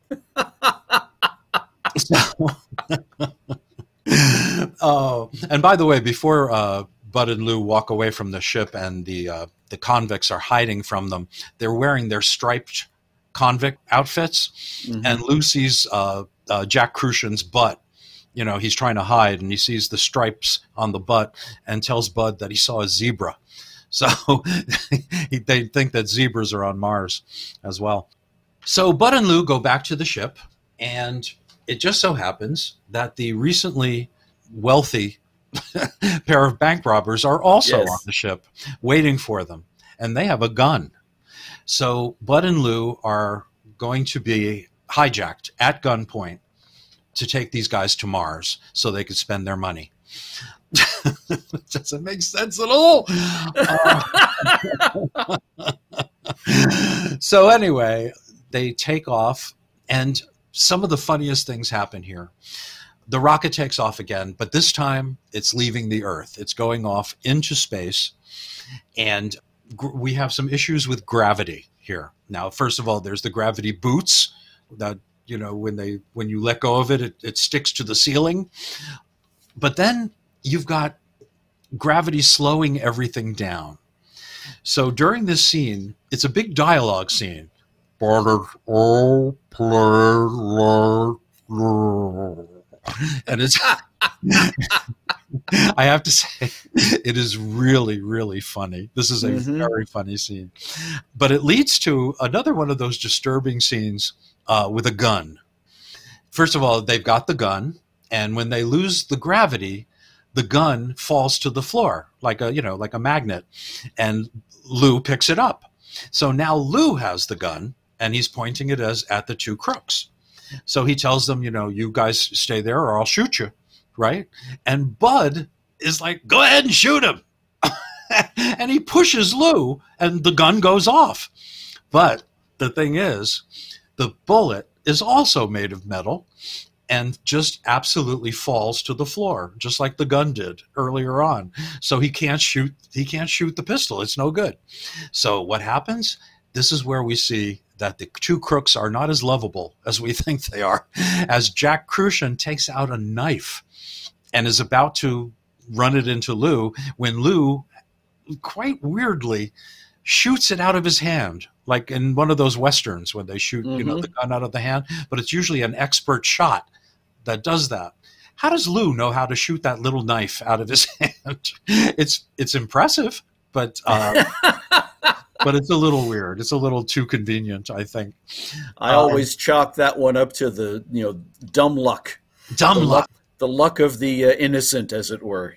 And by the way, before Bud and Lou walk away from the ship and the convicts are hiding from them, they're wearing their striped convict outfits, and Lou sees Jack Crucian's butt. He's trying to hide, and he sees the stripes on the butt and tells Bud that he saw a zebra. So they think that zebras are on Mars as well. So Bud and Lou go back to the ship, and it just so happens that the recently wealthy pair of bank robbers are also on the ship waiting for them, and they have a gun. So Bud and Lou are going to be hijacked at gunpoint to take these guys to Mars so they could spend their money. Doesn't make sense at all. So anyway, they take off, and some of the funniest things happen here. The rocket takes off again, but this time it's leaving the Earth. It's going off into space, and we have some issues with gravity here. Now, first of all, there's the gravity boots that, when you let go of it, it sticks to the ceiling. But then you've got gravity slowing everything down. So during this scene, it's a big dialogue scene. And it's, I have to say, it is really, really funny. This is a very funny scene. But it leads to another one of those disturbing scenes with a gun. First of all, they've got the gun, and when they lose the gravity, the gun falls to the floor like a magnet, and Lou picks it up. So now Lou has the gun, and he's pointing it at the two crooks. So he tells them, you guys stay there or I'll shoot you, right? And Bud is like, go ahead and shoot him. And he pushes Lou, and the gun goes off. But the thing is, the bullet is also made of metal and just absolutely falls to the floor, just like the gun did earlier on. So he can't shoot the pistol. It's no good. So what happens? This is where we see that the two crooks are not as lovable as we think they are, as Jack Kruschen takes out a knife and is about to run it into Lou, when Lou, quite weirdly, shoots it out of his hand, like in one of those Westerns when they shoot the gun out of the hand, but it's usually an expert shot that does that. How does Lou know how to shoot that little knife out of his hand? It's impressive, but but it's a little weird. It's a little too convenient, I think.
I always chalk that one up to the dumb luck. The luck of the innocent, as it were.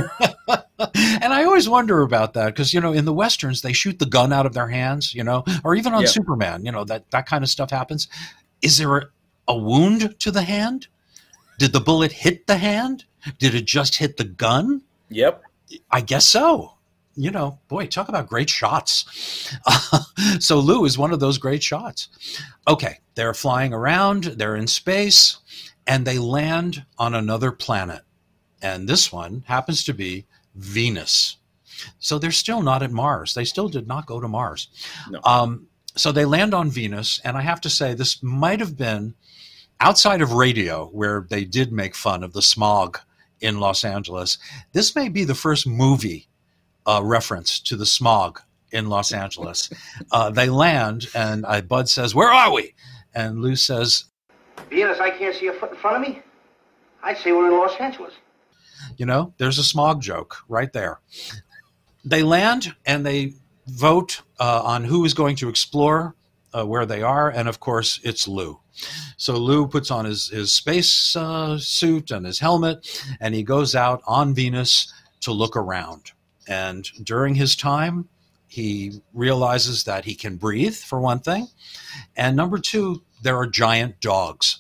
And I always wonder about that because, in the Westerns, they shoot the gun out of their hands, or even on Superman, that kind of stuff happens. Is there a wound to the hand? Did the bullet hit the hand? Did it just hit the gun?
Yep.
I guess so. Boy, talk about great shots. So Lou is one of those great shots. Okay, they're flying around, they're in space, and they land on another planet. And this one happens to be Venus. So they're still not at Mars. They still did not go to Mars. No. So they land on Venus, and I have to say this might have been, outside of radio, where they did make fun of the smog in Los Angeles, this may be the first movie reference to the smog in Los Angeles. They land, and Bud says, "Where are we?" And Lou says,
Venus, I can't see a foot in front of me. I'd say we're in Los Angeles.
There's a smog joke right there. They land, and they vote on who is going to explore where they are, and of course, it's Lou. So Lou puts on his space suit and his helmet, and he goes out on Venus to look around. And during his time, he realizes that he can breathe, for one thing. And number two, there are giant dogs.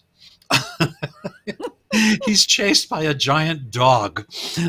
He's chased by a giant dog.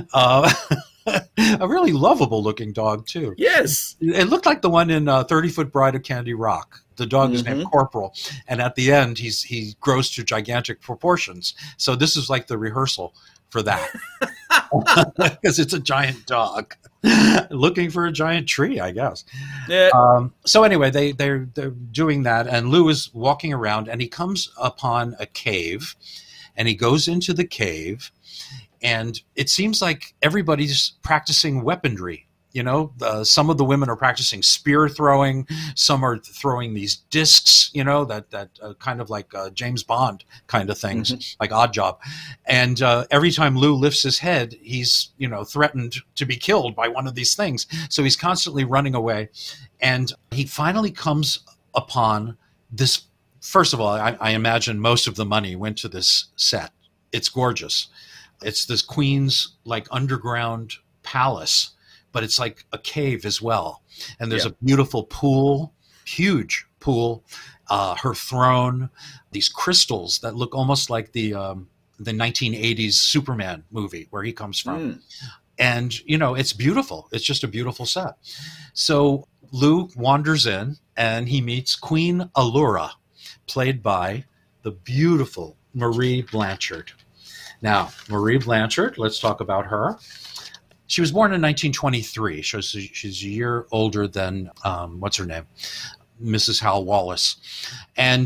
A really lovable looking dog, too.
Yes.
It looked like the one in 30-Foot Bride of Candy Rock. The dog is named Corporal. And at the end, he grows to gigantic proportions. So this is like the rehearsal for that. Because it's a giant dog looking for a giant tree, I guess. Yeah. So anyway, they're doing that, and Lou is walking around, and he comes upon a cave, and he goes into the cave, and it seems like everybody's practicing weaponry. Some of the women are practicing spear throwing. Some are throwing these discs, that kind of like James Bond kind of things, like Odd Job. And every time Lou lifts his head, he's, threatened to be killed by one of these things. So he's constantly running away. And he finally comes upon this. First of all, I imagine most of the money went to this set. It's gorgeous. It's this queen's like underground palace, but it's like a cave as well. And there's a beautiful pool, huge pool, her throne, these crystals that look almost like the 1980s Superman movie where he comes from. And, it's beautiful. It's just a beautiful set. So Lou wanders in and he meets Queen Allura, played by the beautiful Marie Blanchard. Now, Marie Blanchard, let's talk about her. She was born in 1923. She's a year older than, what's her name? Mrs. Hal Wallace. And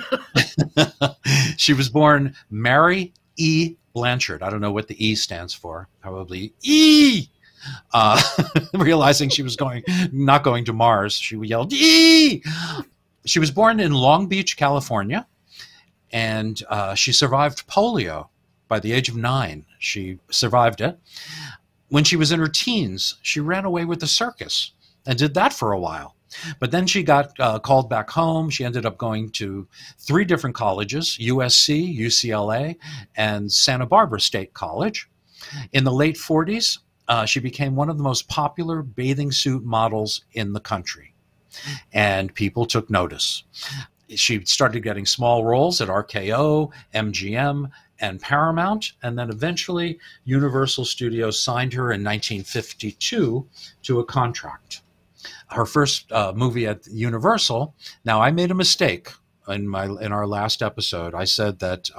she was born Mary E. Blanchard. I don't know what the E stands for. Probably E! Realizing she was not going to Mars, she yelled, E! She was born in Long Beach, California, and she survived polio by the age of 9. She survived it. When she was in her teens, she ran away with the circus and did that for a while. But then she got called back home. She ended up going to 3 different colleges, USC, UCLA, and Santa Barbara State College. In the late 40s, she became one of the most popular bathing suit models in the country, and people took notice. She started getting small roles at RKO, MGM, and Paramount, and then eventually Universal Studios signed her in 1952 to a contract. Her first movie at Universal. Now, I made a mistake in our last episode. I said that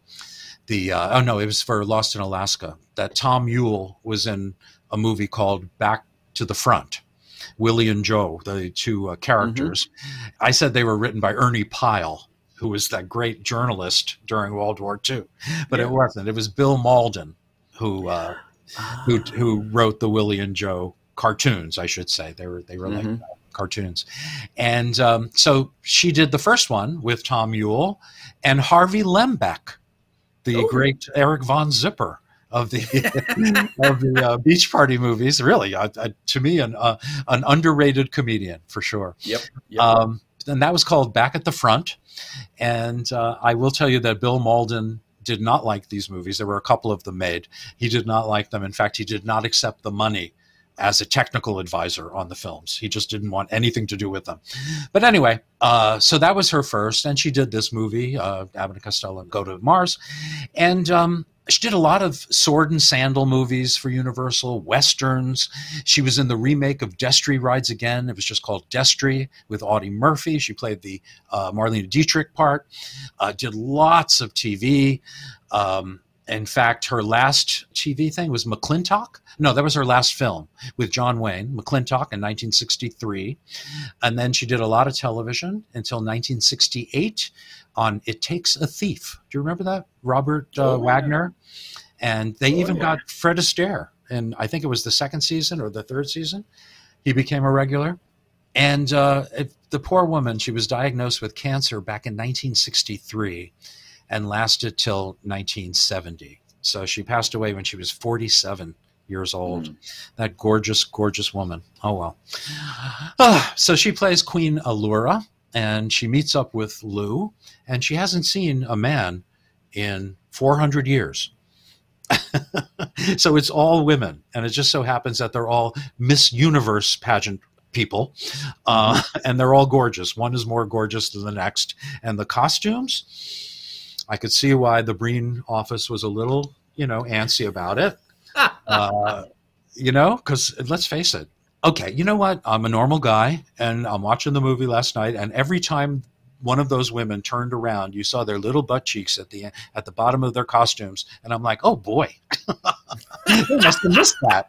it was for Lost in Alaska, that Tom Ewell was in a movie called Back to the Front. Willie and Joe, the 2 characters. Mm-hmm. I said they were written by Ernie Pyle, who was that great journalist during World War II, but it wasn't. It was Bill Malden who wrote the Willie and Joe cartoons, I should say. They were like cartoons. And so she did the first one with Tom Ewell and Harvey Lembeck, the great Eric Von Zipper of the Beach Party movies. Really, to me, an underrated comedian for sure.
Yep.
And that was called Back at the Front. And I will tell you that Bill Malden did not like these movies. There were a couple of them made. He did not like them. In fact, he did not accept the money as a technical advisor on the films. He just didn't want anything to do with them. But anyway, so that was her first. And she did this movie, Abbott and Costello Go to Mars. And she did a lot of sword and sandal movies for Universal, Westerns. She was in the remake of Destry Rides Again. It was just called Destry with Audie Murphy. She played the Marlene Dietrich part. Did lots of TV. In fact, her last TV thing was McClintock. No, that was her last film with John Wayne, McClintock in 1963. And then she did a lot of television until 1968 on It Takes a Thief. Do you remember that? Robert Wagner. And they even got Fred Astaire. And I think it was the 2nd season or the 3rd season. He became a regular. And the poor woman, she was diagnosed with cancer back in 1963 and lasted till 1970. So she passed away when she was 47 years old. That gorgeous, gorgeous woman. Oh, well. So she plays Queen Allura, and she meets up with Lou, and she hasn't seen a man in 400 years. So it's all women, and it just so happens that they're all Miss Universe pageant people, and they're all gorgeous. One is more gorgeous than the next. And the costumes, I could see why the Breen office was a little, antsy about it. Because let's face it. Okay, you know what? I'm a normal guy, and I'm watching the movie last night, and every time one of those women turned around, you saw their little butt cheeks at the bottom of their costumes, and I'm like, oh boy, they must have missed that.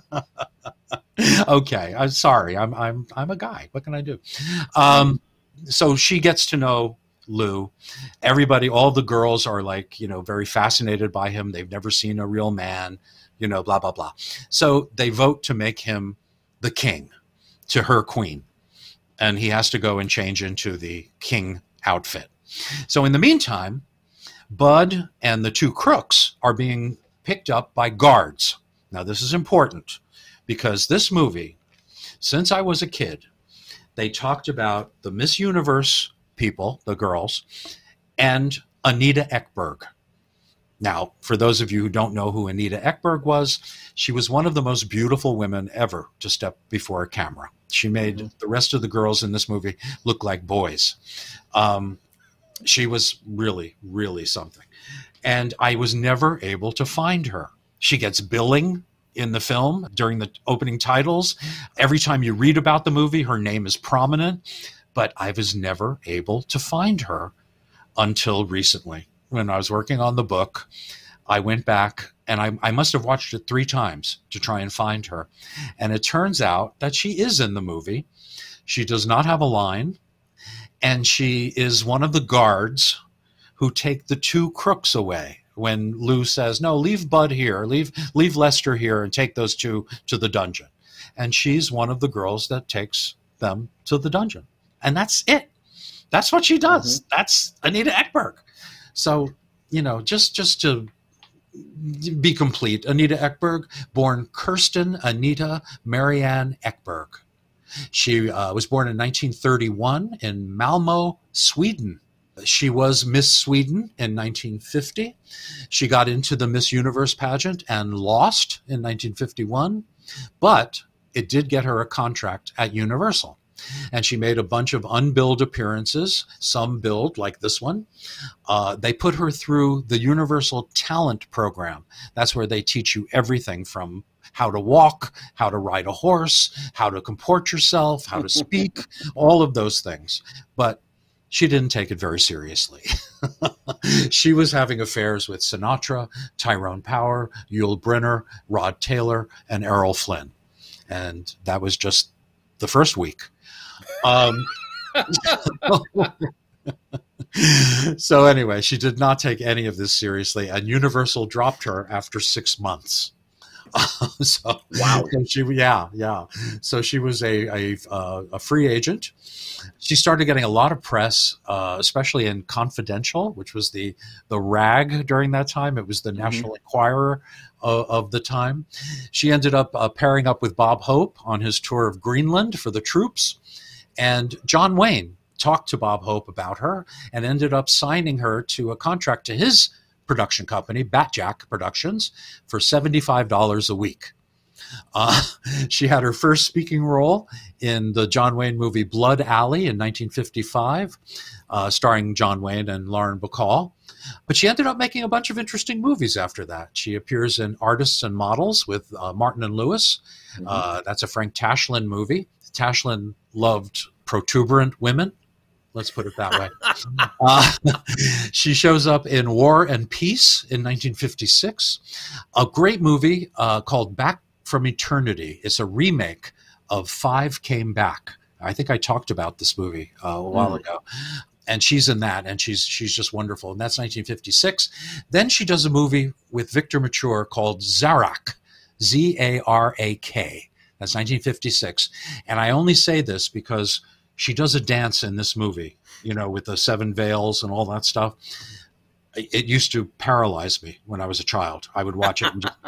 Okay, I'm sorry. I'm a guy. What can I do? So she gets to know Lou. Everybody, all the girls are like, very fascinated by him. They've never seen a real man, blah, blah, blah. So they vote to make him the king to her queen. And he has to go and change into the king outfit. So in the meantime, Bud and the 2 crooks are being picked up by guards. Now, this is important because this movie, since I was a kid, they talked about the Miss Universe people, the girls, and Anita Ekberg. Now, for those of you who don't know who Anita Ekberg was, she was one of the most beautiful women ever to step before a camera. She made the rest of the girls in this movie look like boys. She was really, really something. And I was never able to find her. She gets billing in the film during the opening titles. Every time you read about the movie, her name is prominent. But I was never able to find her until recently. When I was working on the book, I went back and I must have watched it 3 times to try and find her. And it turns out that she is in the movie. She does not have a line. And she is one of the guards who take the 2 crooks away. When Lou says, no, leave Bud here, leave Lester here and take those 2 to the dungeon. And she's one of the girls that takes them to the dungeon. And that's it. That's what she does. That's Anita Ekberg. So, just to be complete. Anita Ekberg, born Kirsten Anita Marianne Ekberg. She was born in 1931 in Malmö, Sweden. She was Miss Sweden in 1950. She got into the Miss Universe pageant and lost in 1951, but it did get her a contract at Universal. And she made a bunch of unbilled appearances, some billed, like this one. They put her through the Universal Talent Program. That's where they teach you everything from how to walk, how to ride a horse, how to comport yourself, how to speak, all of those things. But she didn't take it very seriously. She was having affairs with Sinatra, Tyrone Power, Yul Brynner, Rod Taylor, and Errol Flynn. And that was just the first week. So anyway, she did not take any of this seriously, and Universal dropped her after 6 months. So
wow.
So she was a free agent. She started getting a lot of press, especially in Confidential, which was the rag during that time. It was the National Enquirer of the time. She ended up pairing up with Bob Hope on his tour of Greenland for the troops. And John Wayne talked to Bob Hope about her and ended up signing her to a contract to his production company, Batjack Productions, for $75 a week. She had her first speaking role in the John Wayne movie Blood Alley in 1955, starring John Wayne and Lauren Bacall. But she ended up making a bunch of interesting movies after that. She appears in Artists and Models with Martin and Lewis. That's a Frank Tashlin movie. Tashlin loved protuberant women. Let's put it that way. She shows up in War and Peace in 1956. A great movie called Back from Eternity. It's a remake of Five Came Back. I think I talked about this movie a while ago. And she's in that, and she's just wonderful. And that's 1956. Then she does a movie with Victor Mature called Zarak, Z-A-R-A-K. That's 1956. And I only say this because she does a dance in this movie, with the 7 veils and all that stuff. It used to paralyze me when I was a child. I would watch it and just,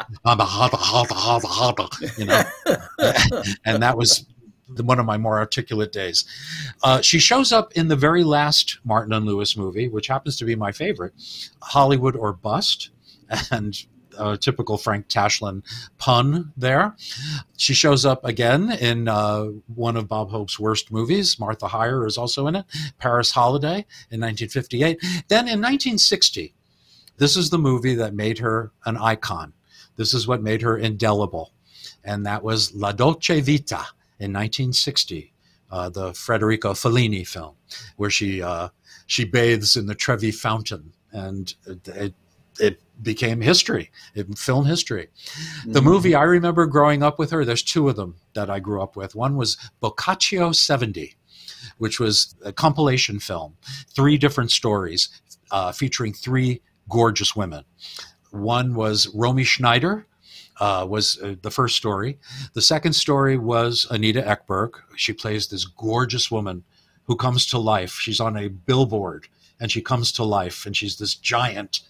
and that was one of my more articulate days. She shows up in the very last Martin and Lewis movie, which happens to be my favorite, Hollywood or Bust, and a typical Frank Tashlin pun there. She shows up again in one of Bob Hope's worst movies. Martha Heyer is also in it, Paris Holiday in 1958. Then in 1960, this is the movie that made her an icon. This is what made her indelible. And that was La Dolce Vita in 1960, the Federico Fellini film, where she bathes in the Trevi Fountain. And it became history, film history. The movie I remember growing up with her, there's 2 of them that I grew up with. One was Boccaccio 70, which was a compilation film, 3 different stories featuring 3 gorgeous women. One was Romy Schneider, was the first story. The second story was Anita Ekberg. She plays this gorgeous woman who comes to life. She's on a billboard, and she comes to life, and she's this giant,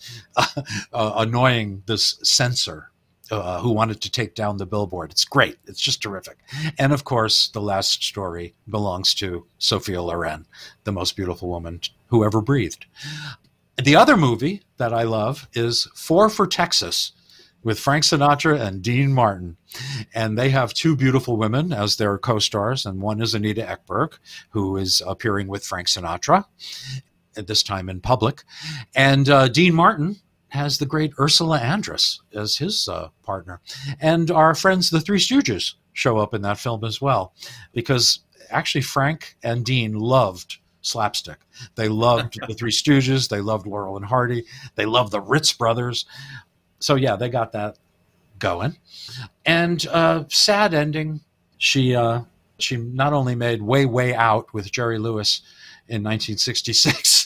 annoying this censor who wanted to take down the billboard. It's great. It's just terrific. And of course, the last story belongs to Sophia Loren, the most beautiful woman who ever breathed. The other movie that I love is 4 for Texas, with Frank Sinatra and Dean Martin. And they have 2 beautiful women as their co-stars, and one is Anita Ekberg, who is appearing with Frank Sinatra, at this time in public. And Dean Martin has the great Ursula Andress as his partner. And our friends, the Three Stooges, show up in that film as well, because actually Frank and Dean loved slapstick. They loved the Three Stooges. They loved Laurel and Hardy. They loved the Ritz Brothers. So yeah, they got that going. And sad ending. She not only made Way Out with Jerry Lewis in 1966,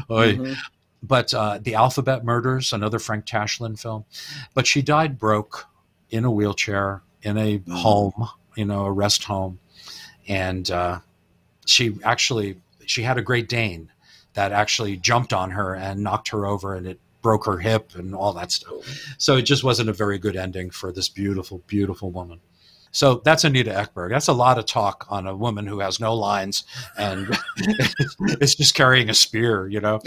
but The Alphabet Murders, another Frank Tashlin film. But she died broke in a wheelchair in a home, a rest home. And she had a Great Dane that actually jumped on her and knocked her over, and it broke her hip and all that stuff. So it just wasn't a very good ending for this beautiful, beautiful woman. So that's Anita Ekberg. That's a lot of talk on a woman who has no lines and is just carrying a spear, you know.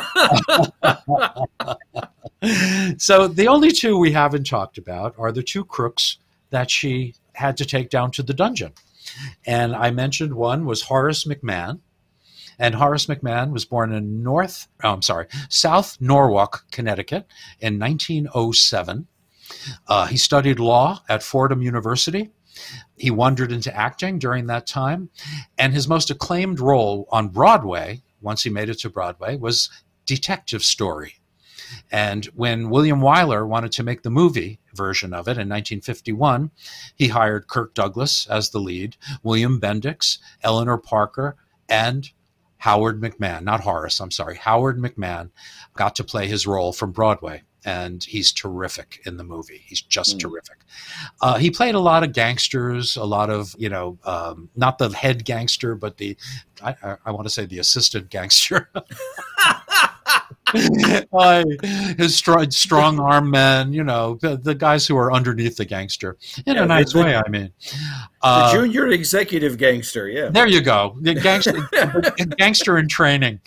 So the only two we haven't talked about are the two crooks that she had to take down to the dungeon. And I mentioned one was Horace McMahon. And Horace McMahon was born in South Norwalk, Connecticut in 1907. He studied law at Fordham University. He wandered into acting during that time. And his most acclaimed role on Broadway, once he made it to Broadway, was Detective Story. And when William Wyler wanted to make the movie version of it in 1951, he hired Kirk Douglas as the lead, William Bendix, Eleanor Parker, and Howard McMahon, not Horace, I'm sorry, Howard McMahon got to play his role from Broadway. And he's terrific in the movie. He's just terrific. He played a lot of gangsters, a lot of, not the head gangster, but I want to say the assistant gangster. His strong arm men, the guys who are underneath the gangster in a nice way. I mean,
the junior executive gangster. Yeah,
there you go. The gangster in training.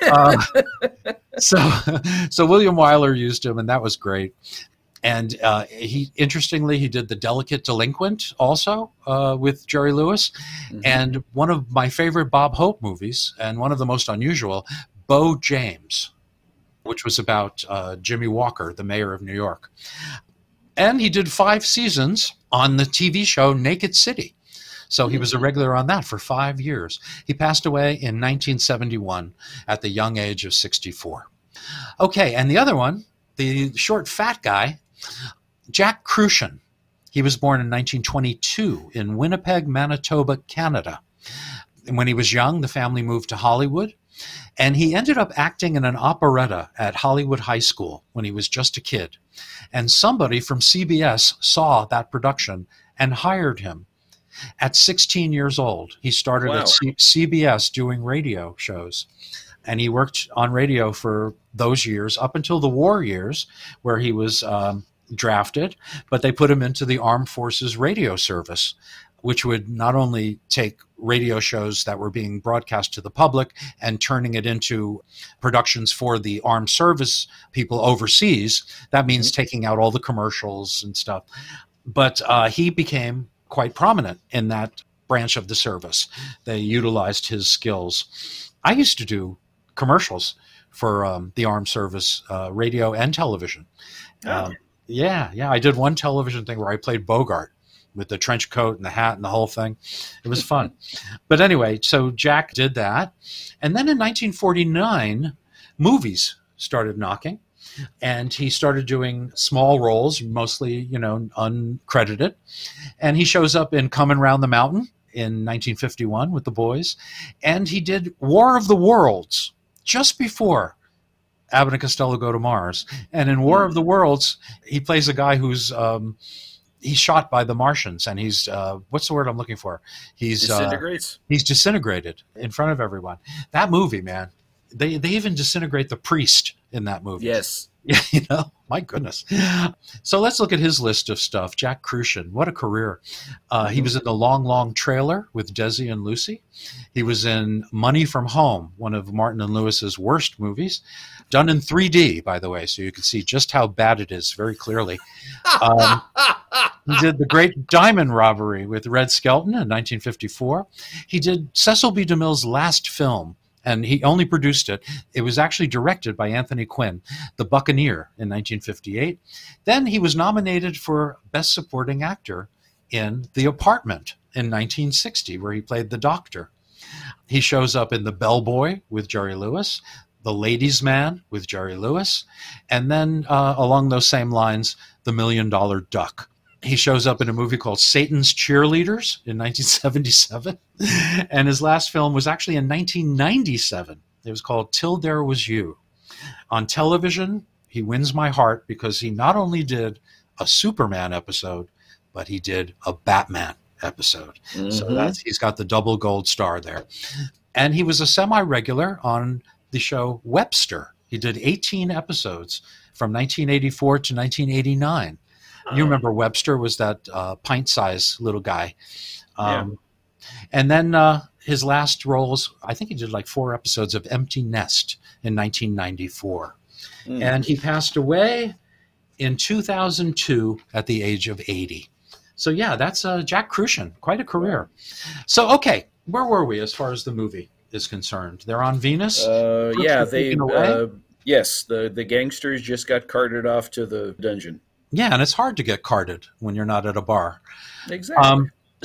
So William Wyler used him, and that was great. And he did The Delicate Delinquent also with Jerry Lewis, and one of my favorite Bob Hope movies, and one of the most unusual, Bo James, which was about Jimmy Walker, the mayor of New York. And he did 5 seasons on the TV show Naked City. So he was a regular on that for 5 years. He passed away in 1971 at the young age of 64. Okay, and the other one, the short, fat guy, Jack Kruschen. He was born in 1922 in Winnipeg, Manitoba, Canada. And when he was young, the family moved to Hollywood. And he ended up acting in an operetta at Hollywood High School when he was just a kid. And somebody from CBS saw that production and hired him. At 16 years old, he started at CBS doing radio shows. And he worked on radio for those years up until the war years, where he was drafted. But they put him into the Armed Forces Radio Service, which would not only take radio shows that were being broadcast to the public and turning it into productions for the armed service people overseas. That means taking out all the commercials and stuff. But he became quite prominent in that branch of the service. They utilized his skills. I used to do commercials for the armed service, radio and television. I did one television thing where I played Bogart with the trench coat and the hat and the whole thing. It was fun. But anyway, so Jack did that. And then in 1949, movies started knocking. And he started doing small roles, mostly, uncredited. And he shows up in Coming Round the Mountain in 1951 with the boys. And he did War of the Worlds just before Abbott and Costello Go to Mars. And in War of the Worlds, he plays a guy who's he's shot by the Martians, and he's what's the word I'm looking for? He's
disintegrates.
He's disintegrated in front of everyone. That movie, man. They even disintegrate the priest in that movie.
Yes.
Yeah, my goodness. So let's look at his list of stuff. Jack Kruschen, what a career. He was in The Long, Long Trailer with Desi and Lucy. He was in Money from Home, one of Martin and Lewis's worst movies, done in 3D, by the way, so you can see just how bad it is very clearly. He did The Great Diamond Robbery with Red Skelton in 1954. He did Cecil B. DeMille's last film, and he only produced it. It was actually directed by Anthony Quinn, The Buccaneer in 1958. Then he was nominated for Best Supporting Actor in The Apartment in 1960, where he played the doctor. He shows up in The Bellboy with Jerry Lewis, The Ladies' Man with Jerry Lewis, and then along those same lines, The $1 Million Duck. He shows up in a movie called Satan's Cheerleaders in 1977. And his last film was actually in 1997. It was called Till There Was You. On television, he wins my heart because he not only did a Superman episode, but he did a Batman episode. So he's got the double gold star there. And he was a semi-regular on the show Webster He did 18 episodes from 1984 to 1989. You remember Webster was that pint-sized little guy. And then his last roles, I think he did like 4 episodes of Empty Nest in 1994. And he passed away in 2002 at the age of 80. So yeah, that's Jack Kruschen, quite a career. So, okay, where were we as far as the movie is concerned? They're on Venus?
Yes, the gangsters just got carted off to the dungeon.
Yeah, and it's hard to get carted when you're not at a bar.
Exactly.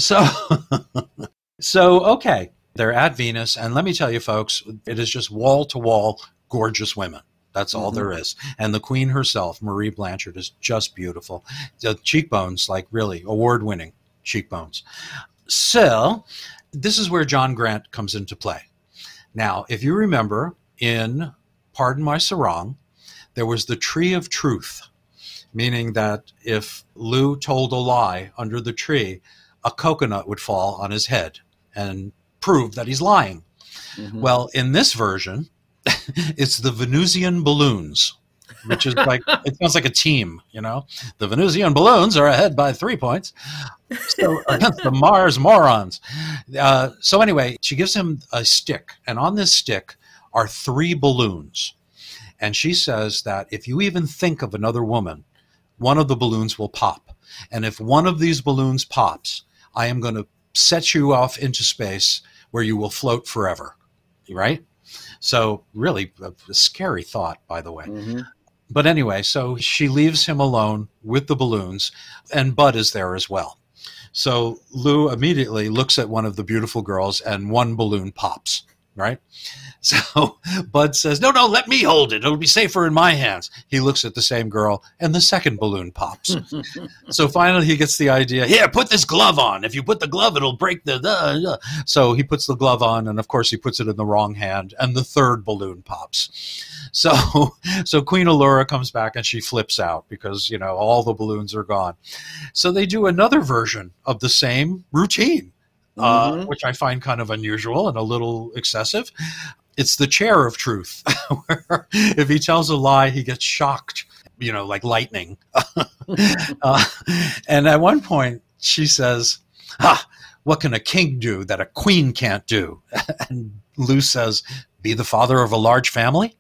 So okay, they're at Venus, and let me tell you, folks, it is just wall-to-wall gorgeous women. That's all there is. And the queen herself, Marie Blanchard, is just beautiful. The cheekbones, like really award-winning cheekbones. So this is where John Grant comes into play. Now, if you remember, in Pardon My Sarong, there was the Tree of Truth, meaning that if Lou told a lie under the tree, a coconut would fall on his head and prove that he's lying. Well, in this version, it's the Venusian balloons, which is like, it sounds like a team, you know? The Venusian balloons are ahead by 3 points. So against the Mars morons. So anyway, she gives him a stick, and on this stick are 3 balloons. And she says that if you even think of another woman, one of the balloons will pop. And if one of these balloons pops, I am going to set you off into space where you will float forever. Right? So really a scary thought, by the way. But anyway, so she leaves him alone with the balloons, and Bud is there as well. So Lou immediately looks at one of the beautiful girls, and one balloon pops, right? So Bud says, no, let me hold it. It'll be safer in my hands. He looks at the same girl, and the second balloon pops. So finally he gets the idea, here, put this glove on. If you put the glove, it'll break the... So he puts the glove on, and of course he puts it in the wrong hand, and the third balloon pops. So Queen Allura comes back, and she flips out because, you know, all the balloons are gone. So they do another version of the same routine, which I find kind of unusual and a little excessive. It's the Chair of Truth, where if he tells a lie, he gets shocked, you know, like lightning. And at one point, she says, what can a king do that a queen can't do? And Lou says, be the father of a large family?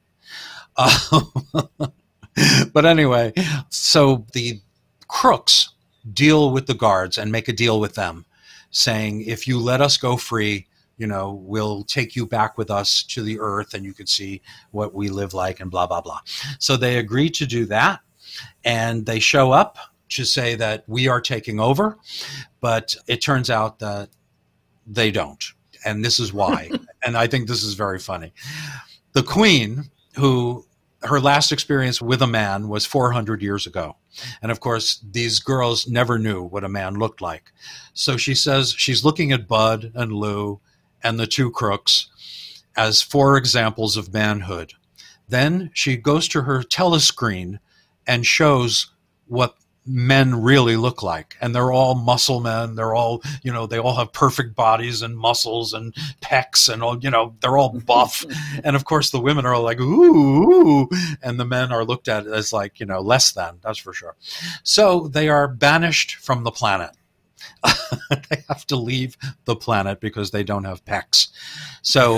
But anyway, so the crooks deal with the guards and make a deal with them, saying, if you let us go free, you know, we'll take you back with us to the earth and you can see what we live like and blah, blah, blah. So they agree to do that, and they show up to say that we are taking over, but it turns out that they don't. And this is why. And I think this is very funny. The queen, who her last experience with a man was 400 years ago. And of course, these girls never knew what a man looked like. So she says she's looking at Bud and Lou and the 2 crooks as 4 examples of manhood. Then she goes to her telescreen and shows what men really look like. And they're all muscle men. They're all, you know, they all have perfect bodies and muscles and pecs and all, you know, they're all buff. And of course the women are like, ooh, and the men are looked at as like, you know, less than, that's for sure. So they are banished from the planet. They have to leave the planet because they don't have pecs. So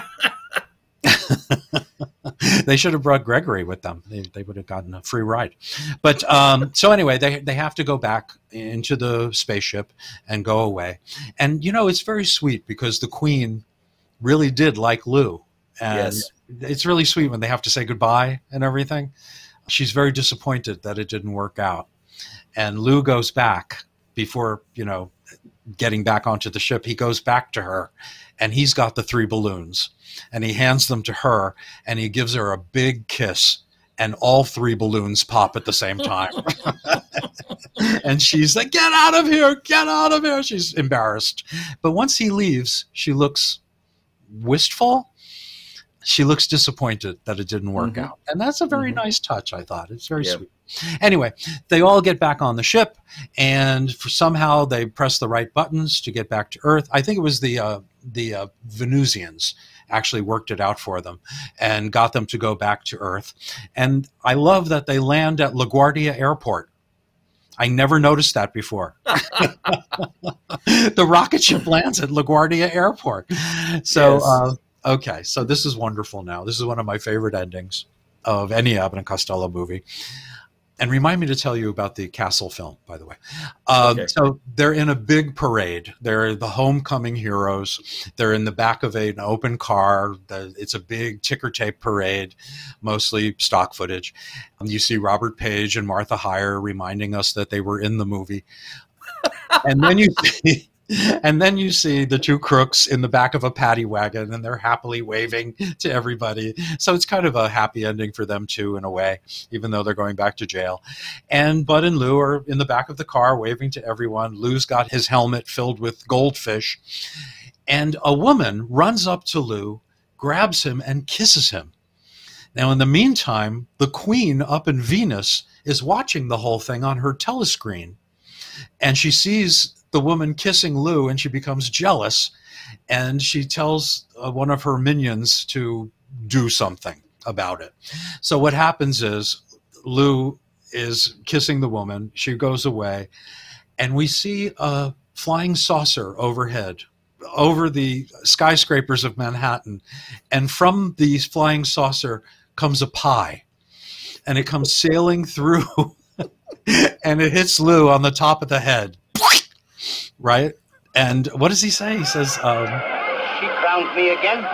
they should have brought Gregory with them. They would have gotten a free ride. But so anyway, they have to go back into the spaceship and go away. And, you know, it's very sweet because the queen really did like Lou. And it's really sweet when they have to say goodbye and everything. She's very disappointed that it didn't work out. And Lou goes back before, you know, getting back onto the ship. He goes back to her, and he's got the 3 balloons. And he hands them to her, and he gives her a big kiss, and all 3 balloons pop at the same time. And she's like, get out of here, get out of here. She's embarrassed. But once he leaves, she looks wistful. She looks disappointed that it didn't work out. And that's a very nice touch, I thought. It's very sweet. Anyway, they all get back on the ship, and somehow they press the right buttons to get back to Earth. I think it was the Venusians, actually worked it out for them and got them to go back to Earth. And I love that they land at LaGuardia Airport. I never noticed that before. The rocket ship lands at LaGuardia Airport. So,
Yes.
Okay, so this is wonderful now. This is one of my favorite endings of any Abbott and Costello movie. And remind me to tell you about the Castle film, by the way.
Okay.
So they're in a big parade. They're the homecoming heroes. They're in the back of an open car. It's a big ticker tape parade, mostly stock footage. You see Robert Page and Martha Heyer reminding us that they were in the movie. And then you see the two crooks in the back of a paddy wagon, and they're happily waving to everybody. So it's kind of a happy ending for them too, in a way, even though they're going back to jail. And Bud and Lou are in the back of the car waving to everyone. Lou's got his helmet filled with goldfish. And a woman runs up to Lou, grabs him, and kisses him. Now, in the meantime, the Queen up in Venus is watching the whole thing on her telescreen. And she sees the woman kissing Lou, and she becomes jealous, and she tells one of her minions to do something about it. So what happens is Lou is kissing the woman. She goes away, and we see a flying saucer overhead over the skyscrapers of Manhattan. And from the flying saucer comes a pie, and it comes sailing through and it hits Lou on the top of the head. Right? And what does he say? He says,
She crowned me again.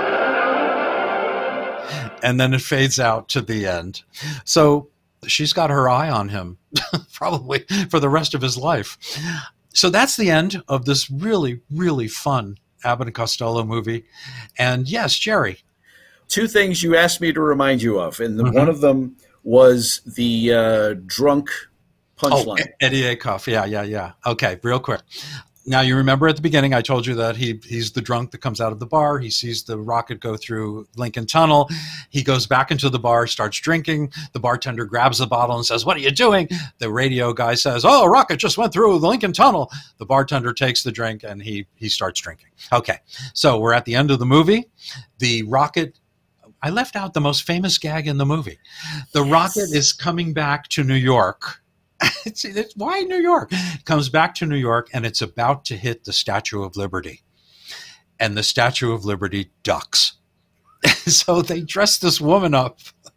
And then it fades out to the end. So she's got her eye on him, probably for the rest of his life. So that's the end of this really, really fun Abbott and Costello movie. And yes, Jerry.
Two things you asked me to remind you of, and one of them was the drunk punchline.
Eddie Acuff. Yeah. Okay, real quick. Now, you remember at the beginning, I told you that he's the drunk that comes out of the bar. He sees the rocket go through Lincoln Tunnel. He goes back into the bar, starts drinking. The bartender grabs the bottle and says, "What are you doing?" The radio guy says, "Oh, a rocket just went through the Lincoln Tunnel." The bartender takes the drink and he starts drinking. Okay, so we're at the end of the movie. The rocket, I left out the most famous gag in the movie. The rocket is coming back to New York. Why New York? It comes back to New York, and it's about to hit the Statue of Liberty. And the Statue of Liberty ducks. So they dress this woman up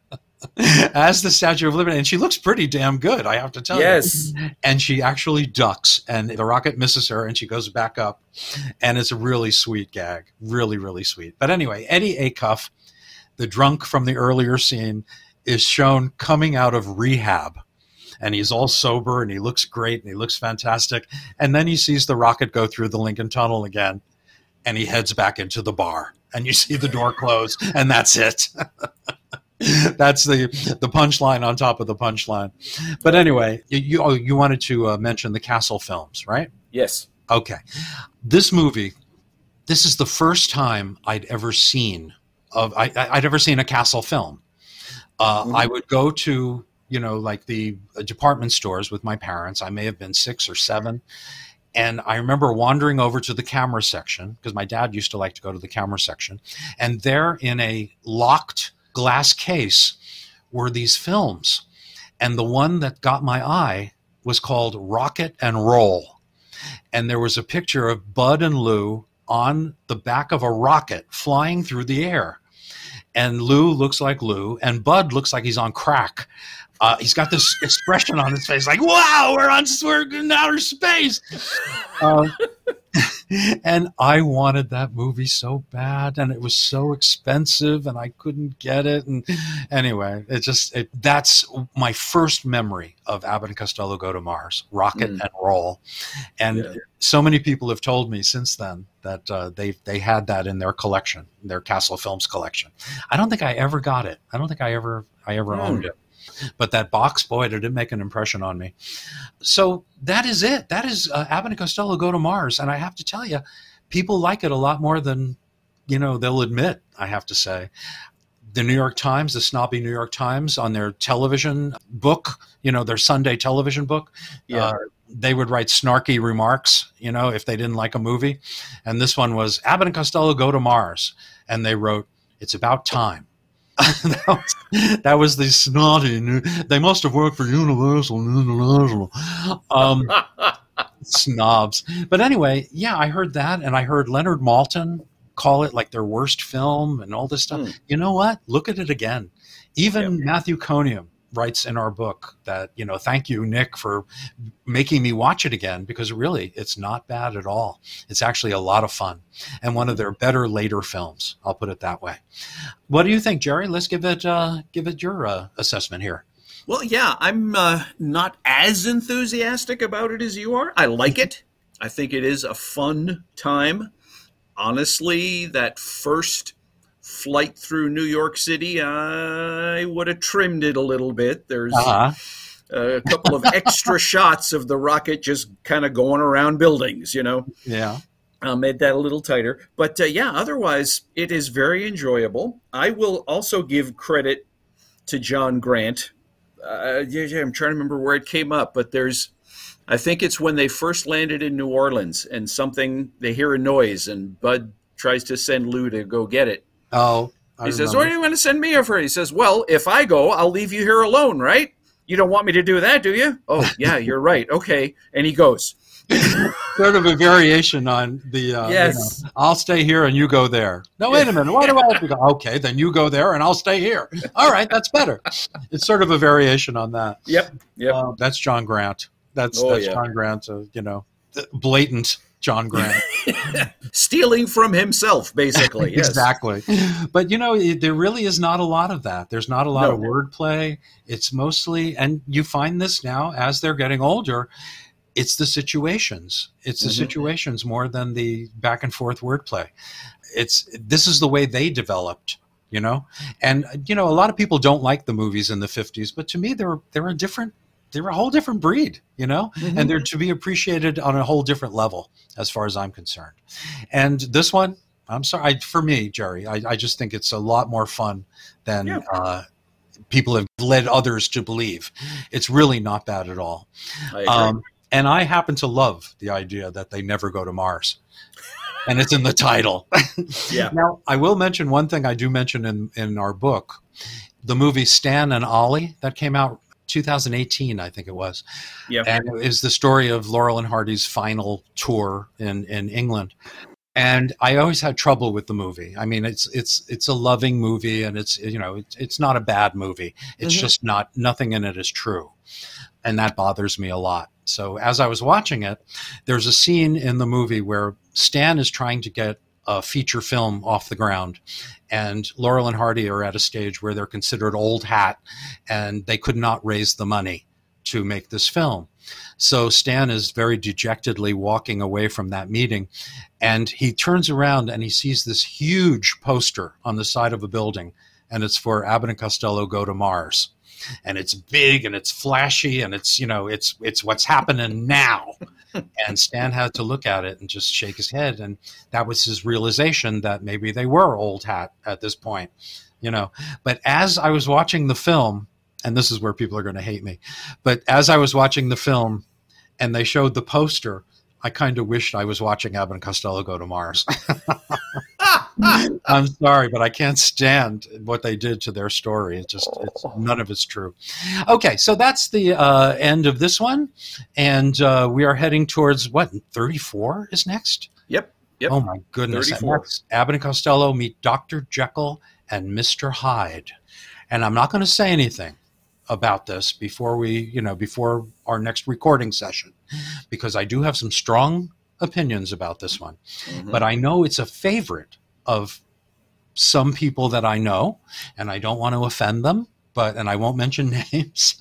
as the Statue of Liberty, and she looks pretty damn good, I have to tell you. And she actually ducks, and the rocket misses her, and she goes back up. And it's a really sweet gag. Really, really sweet. But anyway, Eddie Acuff, the drunk from the earlier scene, is shown coming out of rehab. And he's all sober, and he looks great, and he looks fantastic. And then he sees the rocket go through the Lincoln Tunnel again, and he heads back into the bar. And you see the door close, and that's it. That's the punchline on top of the punchline. But anyway, you wanted to mention the Castle films, right?
Yes.
Okay. This movie, this is the first time I'd ever seen a Castle film. I would go to like the department stores with my parents. I may have been 6 or 7. And I remember wandering over to the camera section, because my dad used to like to go to the camera section. And there in a locked glass case were these films. And the one that got my eye was called Rocket and Roll. And there was a picture of Bud and Lou on the back of a rocket flying through the air. And Lou looks like Lou, and Bud looks like he's on crack. He's got this expression on his face like, wow, we're in outer space. And I wanted that movie so bad, and it was so expensive, and I couldn't get it. And anyway, that's my first memory of Abbott and Costello Go to Mars, Rocket and Roll. And so many people have told me since then that they had that in their collection, their Castle Films collection. I don't think I ever got it. I don't think I ever owned it. But that box, boy, did it make an impression on me. So that is it. That is Abbott and Costello Go to Mars. And I have to tell you, people like it a lot more than, they'll admit, I have to say. The New York Times, the snobby New York Times, on their television book, their Sunday television book, they would write snarky remarks, if they didn't like a movie. And this one was Abbott and Costello Go to Mars. And they wrote, it's about time. that was the snotty. They must have worked for Universal. Snobs. But anyway, yeah, I heard that. And I heard Leonard Maltin call it like their worst film and all this stuff. You know what? Look at it again. Even Matthew Coniam writes in our book that, thank you, Nick, for making me watch it again, because really it's not bad at all. It's actually a lot of fun and one of their better later films. I'll put it that way. What do you think, Jerry? Let's give it your assessment here.
Well, yeah, I'm not as enthusiastic about it as you are. I like it. I think it is a fun time. Honestly, that first flight through New York City, I would have trimmed it a little bit. There's a couple of extra shots of the rocket just kind of going around buildings,
Yeah.
Made that a little tighter. But otherwise, it is very enjoyable. I will also give credit to John Grant. I'm trying to remember where it came up, but I think it's when they first landed in New Orleans and they hear a noise and Bud tries to send Lou to go get it.
Oh,
he says, what are you going to send me over? He says, well, if I go, I'll leave you here alone, right? You don't want me to do that, do you? Oh, yeah, you're right. Okay. And he goes.
Sort of a variation on the,
yes.
I'll stay here and you go there. No, wait a minute. Why do I have to go? Okay, then you go there and I'll stay here. All right, that's better. It's sort of a variation on that.
Yep.
That's John Grant. That's John Grant, blatant John Grant.
Stealing from himself, basically. Yes.
Exactly. But, there really is not a lot of that. There's not a lot of wordplay. It's mostly, and you find this now as they're getting older, it's the situations. It's the situations more than the back and forth wordplay. This is the way they developed, And, a lot of people don't like the movies in the 50s, but to me, they're a whole different breed, and they're to be appreciated on a whole different level as far as I'm concerned. And this one, I'm sorry, for me, Jerry, I just think it's a lot more fun than people have led others to believe. It's really not bad at all.
I agree.
And I happen to love the idea that they never go to Mars. And it's in the title.
Yeah.
Now, I will mention one thing I do mention in our book, the movie Stan and Ollie that came out 2018, I think it was.
Yeah.
And it is the story of Laurel and Hardy's final tour in England. And I always had trouble with the movie. I mean, it's a loving movie, and it's not a bad movie. It's just nothing in it is true. And that bothers me a lot. So as I was watching it, there's a scene in the movie where Stan is trying to get a feature film off the ground, and Laurel and Hardy are at a stage where they're considered old hat, and they could not raise the money to make this film. So Stan is very dejectedly walking away from that meeting, and he turns around and he sees this huge poster on the side of a building, and it's for Abbott and Costello Go to Mars. And it's big and it's flashy and it's what's happening now. And Stan had to look at it and just shake his head. And that was his realization that maybe they were old hat at this point, But as I was watching the film, and this is where people are going to hate me, but as I was watching the film and they showed the poster, I kind of wished I was watching Abbott and Costello Go to Mars. I'm sorry, but I can't stand what they did to their story. None of it's true. Okay, so that's the end of this one. And we are heading towards, 34 is next?
Yep.
Oh, my goodness.
34.
Next, Abbott and Costello meet Dr. Jekyll and Mr. Hyde. And I'm not going to say anything about this before our next recording session, because I do have some strong opinions about this one. But I know it's a favorite of some people that I know, and I don't want to offend them, and I won't mention names.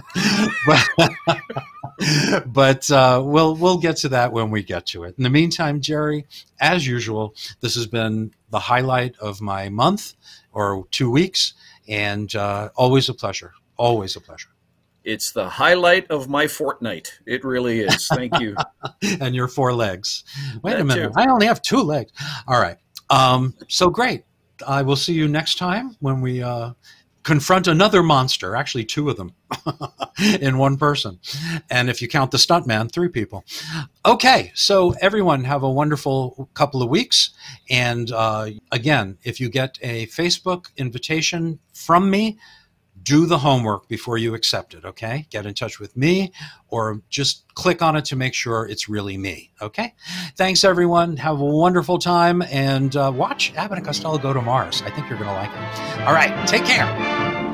but we'll get to that when we get to it. In the meantime, Jerry, as usual, this has been the highlight of my month or 2 weeks, and always a pleasure. Always a pleasure.
It's the highlight of my fortnight. It really is. Thank you.
And your 4 legs. Wait
That
a minute.
too.
I only have 2 legs. All right. So great. I will see you next time when we confront another monster, actually 2 of them in one person. And if you count the stuntman, 3 people. Okay, so everyone have a wonderful couple of weeks. And again, if you get a Facebook invitation from me, do the homework before you accept it, okay? Get in touch with me or just click on it to make sure it's really me, okay? Thanks, everyone. Have a wonderful time, and watch Abbott and Costello Go to Mars. I think you're going to like it. All right, take care.